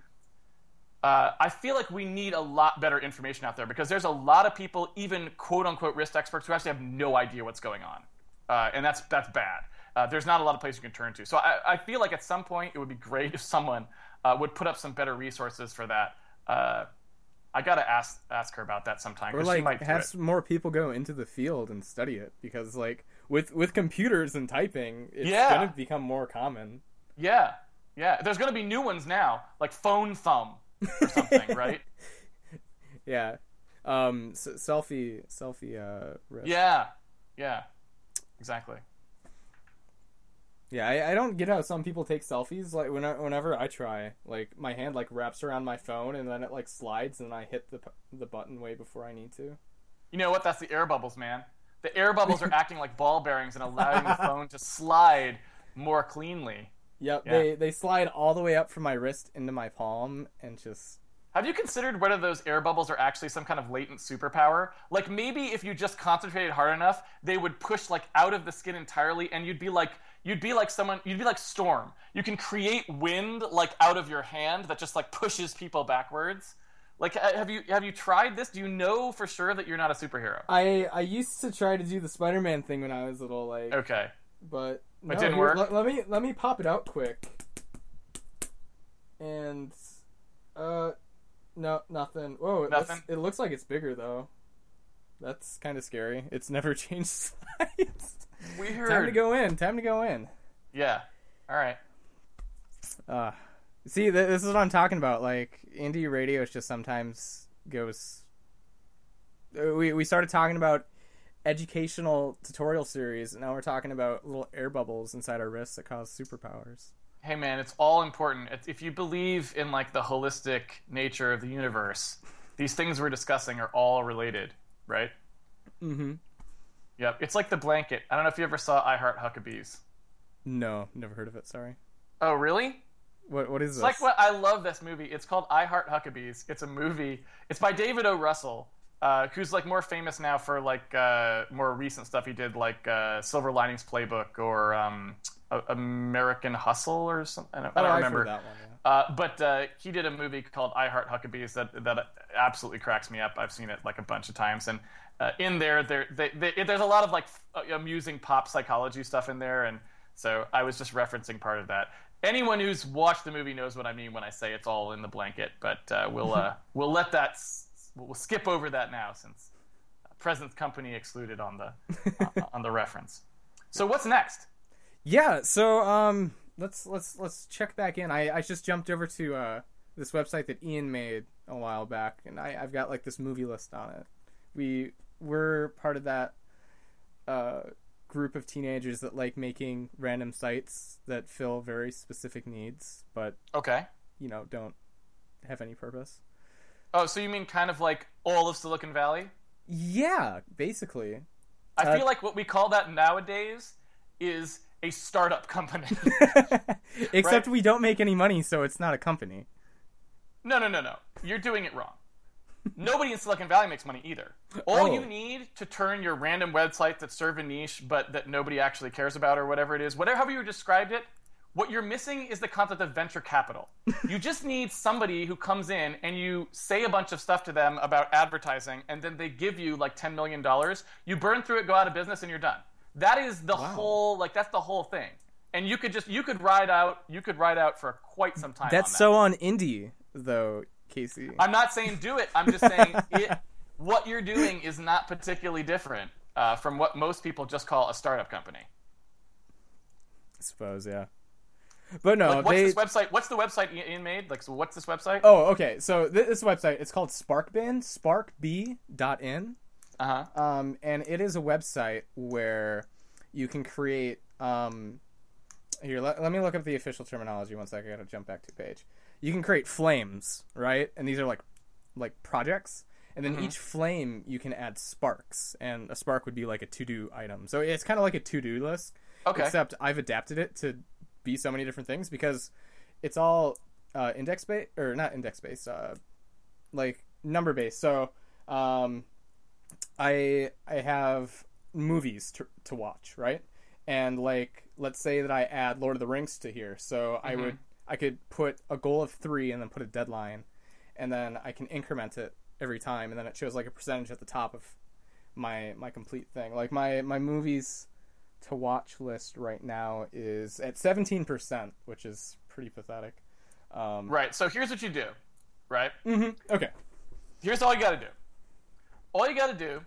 Uh, I feel like we need a lot better information out there, because there's a lot of people, even quote-unquote wrist experts, who actually have no idea what's going on. Uh, and that's that's bad. Uh, there's not a lot of places you can turn to. So I, I feel like at some point it would be great if someone uh, would put up some better resources for that. Uh, I got to ask ask her about that sometime. Or like she might do have it. more people go into the field and study it, because like with, with computers and typing, it's yeah. going to become more common. Yeah, yeah. There's going to be new ones now, like phone thumb. Or something, right? Yeah. Um, s- selfie, selfie, uh, wrist. Yeah. Yeah. Exactly. Yeah, I, I don't get how some people take selfies. Like, when I, whenever I try, like, my hand, like, wraps around my phone, and then it, like, slides, and I hit the the button way before I need to. You know what? That's the air bubbles, man. The air bubbles are acting like ball bearings and allowing the phone to slide more cleanly. Yep, yeah. they they slide all the way up from my wrist into my palm, and just... Have you considered whether those air bubbles are actually some kind of latent superpower? Like, maybe if you just concentrated hard enough, they would push, like, out of the skin entirely, and you'd be like, you'd be like someone, you'd be like Storm. You can create wind, like, out of your hand that just, like, pushes people backwards. Like, have you have you tried this? Do you know for sure that you're not a superhero? I, I used to try to do the Spider-Man thing when I was little, like... Okay. But... It no, didn't here, work? Let, let me let me pop it out quick. And... Uh... No, nothing. Whoa, it, nothing? Looks, it looks like it's bigger, though. That's kind of scary. It's never changed size. Weird. Time to go in. Time to go in. Yeah. All right. Uh, see, th- this is what I'm talking about. Like, indie radio just sometimes goes... We, we started talking about educational tutorial series, and now we're talking about little air bubbles inside our wrists that cause superpowers. Hey man, it's all important. If you believe in like the holistic nature of the universe, these things we're discussing are all related, right? Mm-hmm. Yep. It's like the blanket. I don't know if you ever saw I Heart Huckabees. No, never heard of it, sorry. Oh, really? What What is it's this? Like what I love this movie. It's called I Heart Huckabees. It's a movie. It's by David O. Russell. Uh, who's like more famous now for like uh, more recent stuff he did, like uh, Silver Linings Playbook or um, American Hustle or something. I don't, oh, I don't I've remember. heard that one, yeah. uh, but uh, he did a movie called I Heart Huckabees that that absolutely cracks me up. I've seen it like a bunch of times, and uh, in there, there they, they, there's a lot of like amusing pop psychology stuff in there, and so I was just referencing part of that. anyone who's watched the movie knows what I mean when I say it's all in the blanket. But uh, we'll uh, we'll let that s- we'll skip over that now since present company excluded on the uh, on the reference. So what's next? Yeah, so um, let's let's let's check back in. I, I just jumped over to uh, this website that Ian made a while back, and I, I've got like this movie list on it. We we're part of that uh, group of teenagers that like making random sites that fill very specific needs, but Okay. you know don't have any purpose. Oh, so you mean kind of like all of Silicon Valley? Yeah, basically. I Uh, feel like what we call that nowadays is a startup company. Except Right? we don't make any money, so it's not a company. No, no, no, no. You're doing it wrong. Nobody in Silicon Valley makes money either. All Oh. you need to turn your random website that serve a niche but that nobody actually cares about or whatever it is, whatever however you described it, what you're missing is the concept of venture capital. You just need somebody who comes in and you say a bunch of stuff to them about advertising and then they give you like ten million dollars. You burn through it, go out of business, and you're done. That is the Wow. whole, like that's the whole thing. And you could just, you could ride out, you could ride out for quite some time That's on that. so on indie, though, Casey. I'm not saying do it. I'm just saying it. What you're doing is not particularly different uh, from what most people just call a startup company. I suppose, yeah. But no, Like, what's they... this website? What's the website Ian made? Like, so what's this website? Oh, okay. So th- this website, it's called Sparkbin, sparkb dot in. Uh huh. Um, and it is a website where you can create... Um, here, let, let me look up the official terminology one second. I gotta jump back to the page. You can create flames, right? And these are like like projects. And then Mhm. each flame, you can add sparks. And a spark would be like a to-do item. So it's kind of like a to-do list. Okay. Except I've adapted it to be so many different things because it's all uh, index based or not index based, uh, like number based. So um, I I have movies to to watch, right? And like let's say that I add Lord of the Rings to here, so I would I could put a goal of three and then put a deadline, and then I can increment it every time, and then it shows like a percentage at the top of my my complete thing. Like my my movies to watch list right now is at seventeen percent, which is pretty pathetic. Um, Right. So here's what you do. Right. hmm Okay. Here's all you got to do. All you got to do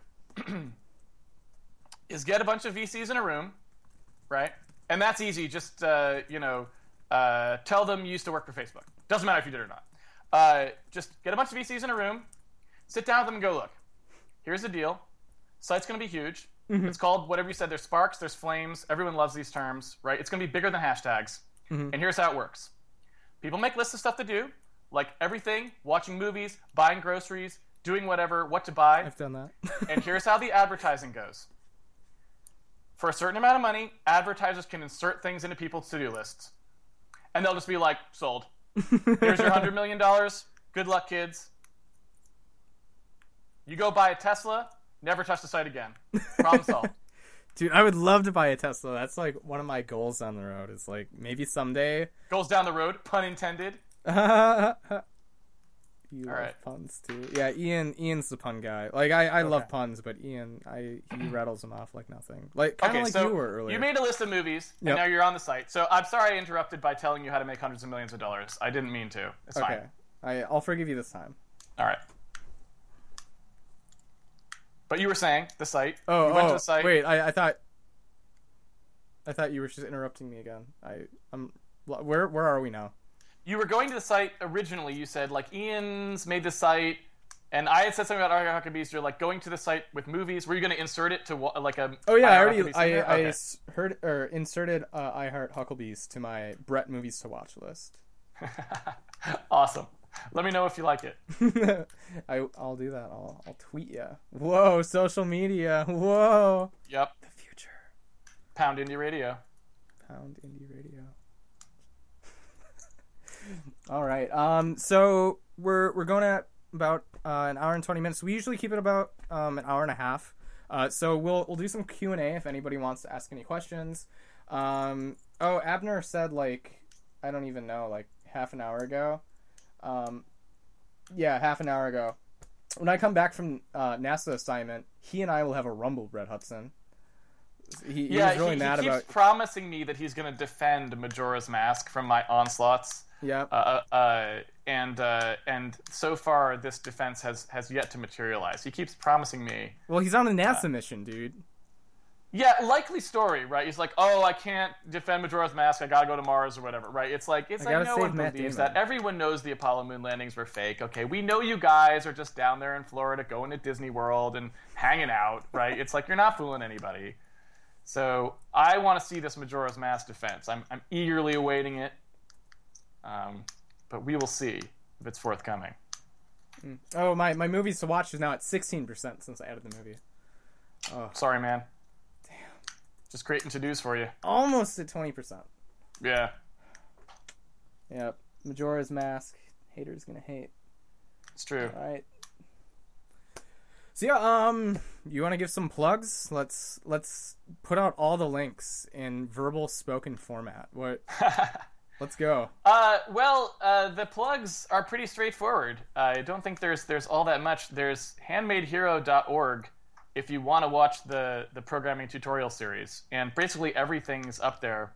is get a bunch of V Cs in a room, right? And that's easy. Just uh, you know, uh, tell them you used to work for Facebook. Doesn't matter if you did or not. Uh, just get a bunch of V Cs in a room, sit down with them, and go look. Here's the deal. Site's going to be huge. Mm-hmm. It's called whatever you said. There's sparks. There's flames. Everyone loves these terms, right? It's going to be bigger than hashtags. Mm-hmm. And here's how it works. People make lists of stuff to do, like everything, watching movies, buying groceries, doing whatever, what to buy. I've done that. And here's how the advertising goes. For a certain amount of money, advertisers can insert things into people's to-do lists. And they'll just be like, sold. Here's your one hundred million dollars. Good luck, kids. You go buy a Tesla, never touch the site again. Problem solved. Dude, I would love to buy a Tesla. That's like one of my goals on the road. Is like maybe someday. Goes down the road, pun intended. You love right. puns too. Yeah, Ian. Ian's the pun guy. Like I, I love Okay. puns, but Ian, I he rattles them off like nothing. Like kind of Okay, like so you were earlier. you made a list of movies, and Yep. now you're on the site. So I'm sorry I interrupted by telling you how to make hundreds of millions of dollars. I didn't mean to. It's okay. fine. I I'll forgive you this time. All right. But you were saying the site. Oh, you went oh to the site. wait. I, I thought. I thought you were just interrupting me again. I I'm where where are we now? You were going to the site originally. You said like Ian's made the site, and I had said something about I Heart Huckabees. You're like going to the site with movies. Were you going to insert it to wa- like a? Oh yeah, I I Heart already Huckabees I, thing there? I Okay. s- heard or inserted uh, I Heart Hucklebees to my Brett movies to watch list. Awesome. Let me know if you like it. I I'll do that. I'll I'll tweet you. Whoa, social media. Whoa. Yep. The future. Pound Indie Radio. Pound Indie Radio. All right. Um. So we're we're going at about uh, an hour and twenty minutes. We usually keep it about um an hour and a half. Uh. So we'll we'll do some Q and A if anybody wants to ask any questions. Um. Oh, Abner said like I don't even know like half an hour ago. Um. Yeah, half an hour ago. When I come back from uh, NASA assignment, he and I will have a Rumble, Brett Hudson. He, he yeah, was really he, mad he keeps about. promising me that he's going to defend Majora's Mask from my onslaughts. Yeah. Uh, uh, and uh, and so far, this defense has, has yet to materialize. He keeps promising me. Well, he's on a NASA uh, mission, dude. Yeah, likely story, right? He's like, oh, I can't defend Majora's Mask. I gotta go to Mars or whatever, right? It's like it's I like no one Matt believes Damon. that. Everyone knows the Apollo moon landings were fake. Okay, we know you guys are just down there in Florida going to Disney World and hanging out, right? It's like you're not fooling anybody. So I want to see this Majora's Mask defense. I'm I'm eagerly awaiting it. Um, but we will see if it's forthcoming. Mm. Oh, my my movies to watch is now at sixteen percent since I added the movie. Oh, sorry, man. Just creating to-dos for you. Almost at twenty percent. Yeah. Yep. Majora's Mask. Haters gonna hate. It's true. All right. So yeah, um, you want to give some plugs? Let's let's put out all the links in verbal spoken format. What? Let's go. Uh, well, uh, the plugs are pretty straightforward. I don't think there's there's all that much. There's handmade hero dot org if you want to watch the, the programming tutorial series. And basically everything's up there.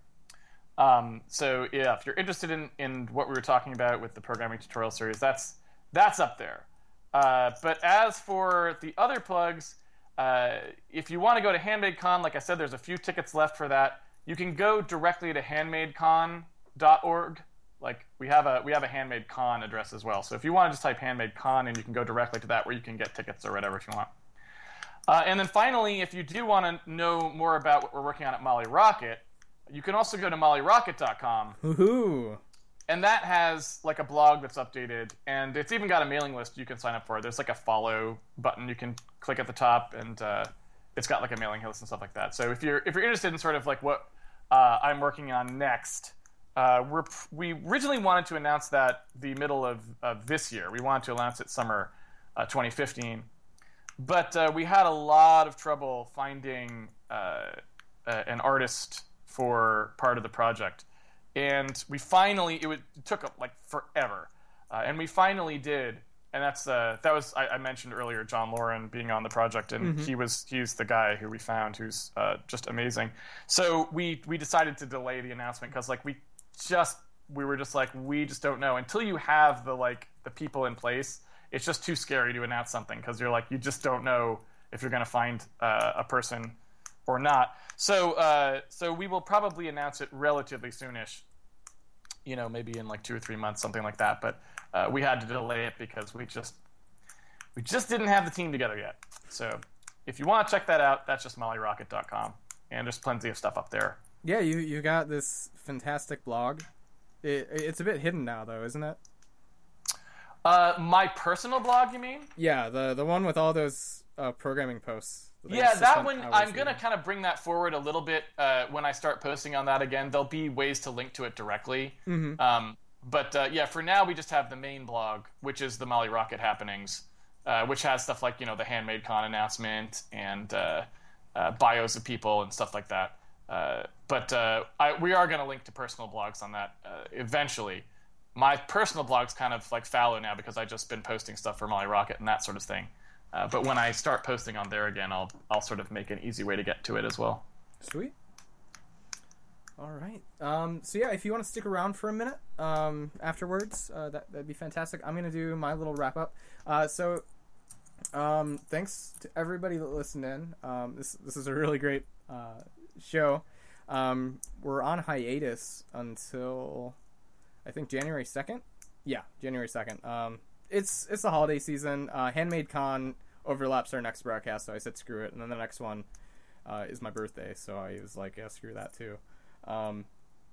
Um, so yeah, if you're interested in, in what we were talking about with the programming tutorial series, that's that's up there. Uh, but as for the other plugs, uh, if you want to go to HandmadeCon, like I said, there's a few tickets left for that. You can go directly to handmade con dot org. Like we have a we have a HandmadeCon address as well. So if you want to just type HandmadeCon, and you can go directly to that where you can get tickets or whatever if you want. Uh, and then finally, if you do want to know more about what we're working on at Molly Rocket, you can also go to molly rocket dot com. Woohoo! And that has like a blog that's updated, and it's even got a mailing list you can sign up for. There's like a follow button you can click at the top, and uh, it's got like a mailing list and stuff like that. So if you're if you're interested in sort of like what uh, I'm working on next, uh, we're we originally wanted to announce that the middle of, of this year. We wanted to announce it summer uh, twenty fifteen. But uh, we had a lot of trouble finding uh, uh, an artist for part of the project. And we finally, it, would, it took like forever. Uh, and we finally did. And that's, uh, that was, I, I mentioned earlier, John Lauren being on the project. And Mm-hmm. he was, he's the guy who we found who's uh, just amazing. So we, we decided to delay the announcement because like we just, we were just like, we just don't know. Until you have the, like, the people in place, it's just too scary to announce something because you're like, you just don't know if you're going to find uh, a person or not. So uh, so we will probably announce it relatively soonish, you know, maybe in like two or three months, something like that. But uh, we had to delay it because we just we just didn't have the team together yet. So if you want to check that out, that's just molly rocket dot com. And there's plenty of stuff up there. Yeah, you you got this fantastic blog. It, it's a bit hidden now, though, isn't it? Uh, my personal blog, you mean? Yeah, the the one with all those uh, programming posts. that I Yeah, used to that spend one, hours I'm going to reading. kind of bring that forward a little bit uh, when I start posting on that again. There'll be ways to link to it directly. Mm-hmm. Um, but uh, yeah, for now, we just have the main blog, which is the Molly Rocket Happenings, uh, which has stuff like, you know, the Handmade Con announcement and uh, uh, bios of people and stuff like that. Uh, but uh, I, we are going to link to personal blogs on that uh, eventually. My personal blog's kind of like fallow now because I've just been posting stuff for Molly Rocket and that sort of thing. Uh, but when I start posting on there again, I'll I'll sort of make an easy way to get to it as well. Sweet. All right. Um, so yeah, if you want to stick around for a minute um, afterwards, uh, that that'd be fantastic. I'm gonna do my little wrap up. Uh, so, um, thanks to everybody that listened in. Um, this this is a really great uh, show. Um, we're on hiatus until I think January second. Yeah, January second. Um, it's it's the holiday season. Uh, Handmade Con overlaps our next broadcast, so I said screw it. And then the next one uh, is my birthday, so I was like, yeah, screw that too. Um,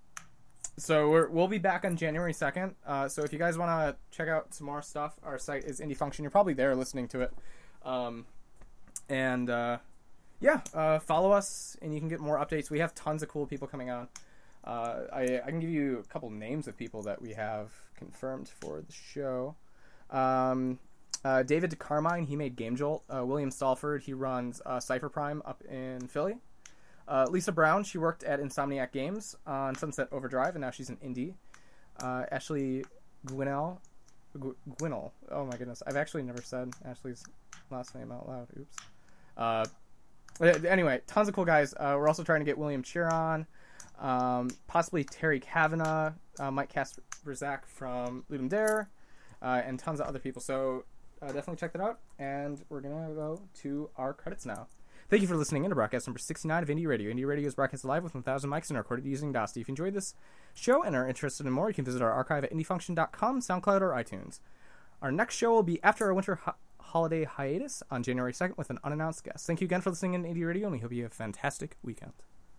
so we're, we'll be back on January second. Uh, so if you guys want to check out some more stuff, our site is Indie Function. You're probably there listening to it. Um, and uh, yeah, uh, follow us, and you can get more updates. We have tons of cool people coming on. Uh, I, I can give you a couple names of people that we have confirmed for the show. Um, uh, David Carmine, he made Game Jolt. Uh, William Stalford, he runs uh, Cypher Prime up in Philly. Uh, Lisa Brown, she worked at Insomniac Games on Sunset Overdrive, and now she's an indie. Uh, Ashley Gwinnell, Gw- Gwinnell, oh my goodness, I've actually never said Ashley's last name out loud. Oops. Uh, Anyway, tons of cool guys. Uh, we're also trying to get William Cheer on, um, possibly Terry Kavanagh, uh, Mike Kasperzak from Ludum Dare, uh, and tons of other people. So uh, definitely check that out. And we're going to go to our credits now. Thank you for listening in to broadcast number sixty-nine of Indie Radio. Indie Radio is broadcast live with one thousand mics and recorded using Audacity. If you enjoyed this show and are interested in more, you can visit our archive at indie function dot com, SoundCloud, or iTunes. Our next show will be after our winter ho- holiday hiatus on January second with an unannounced guest. Thank you again for listening in Indie Radio, and we hope you have a fantastic weekend.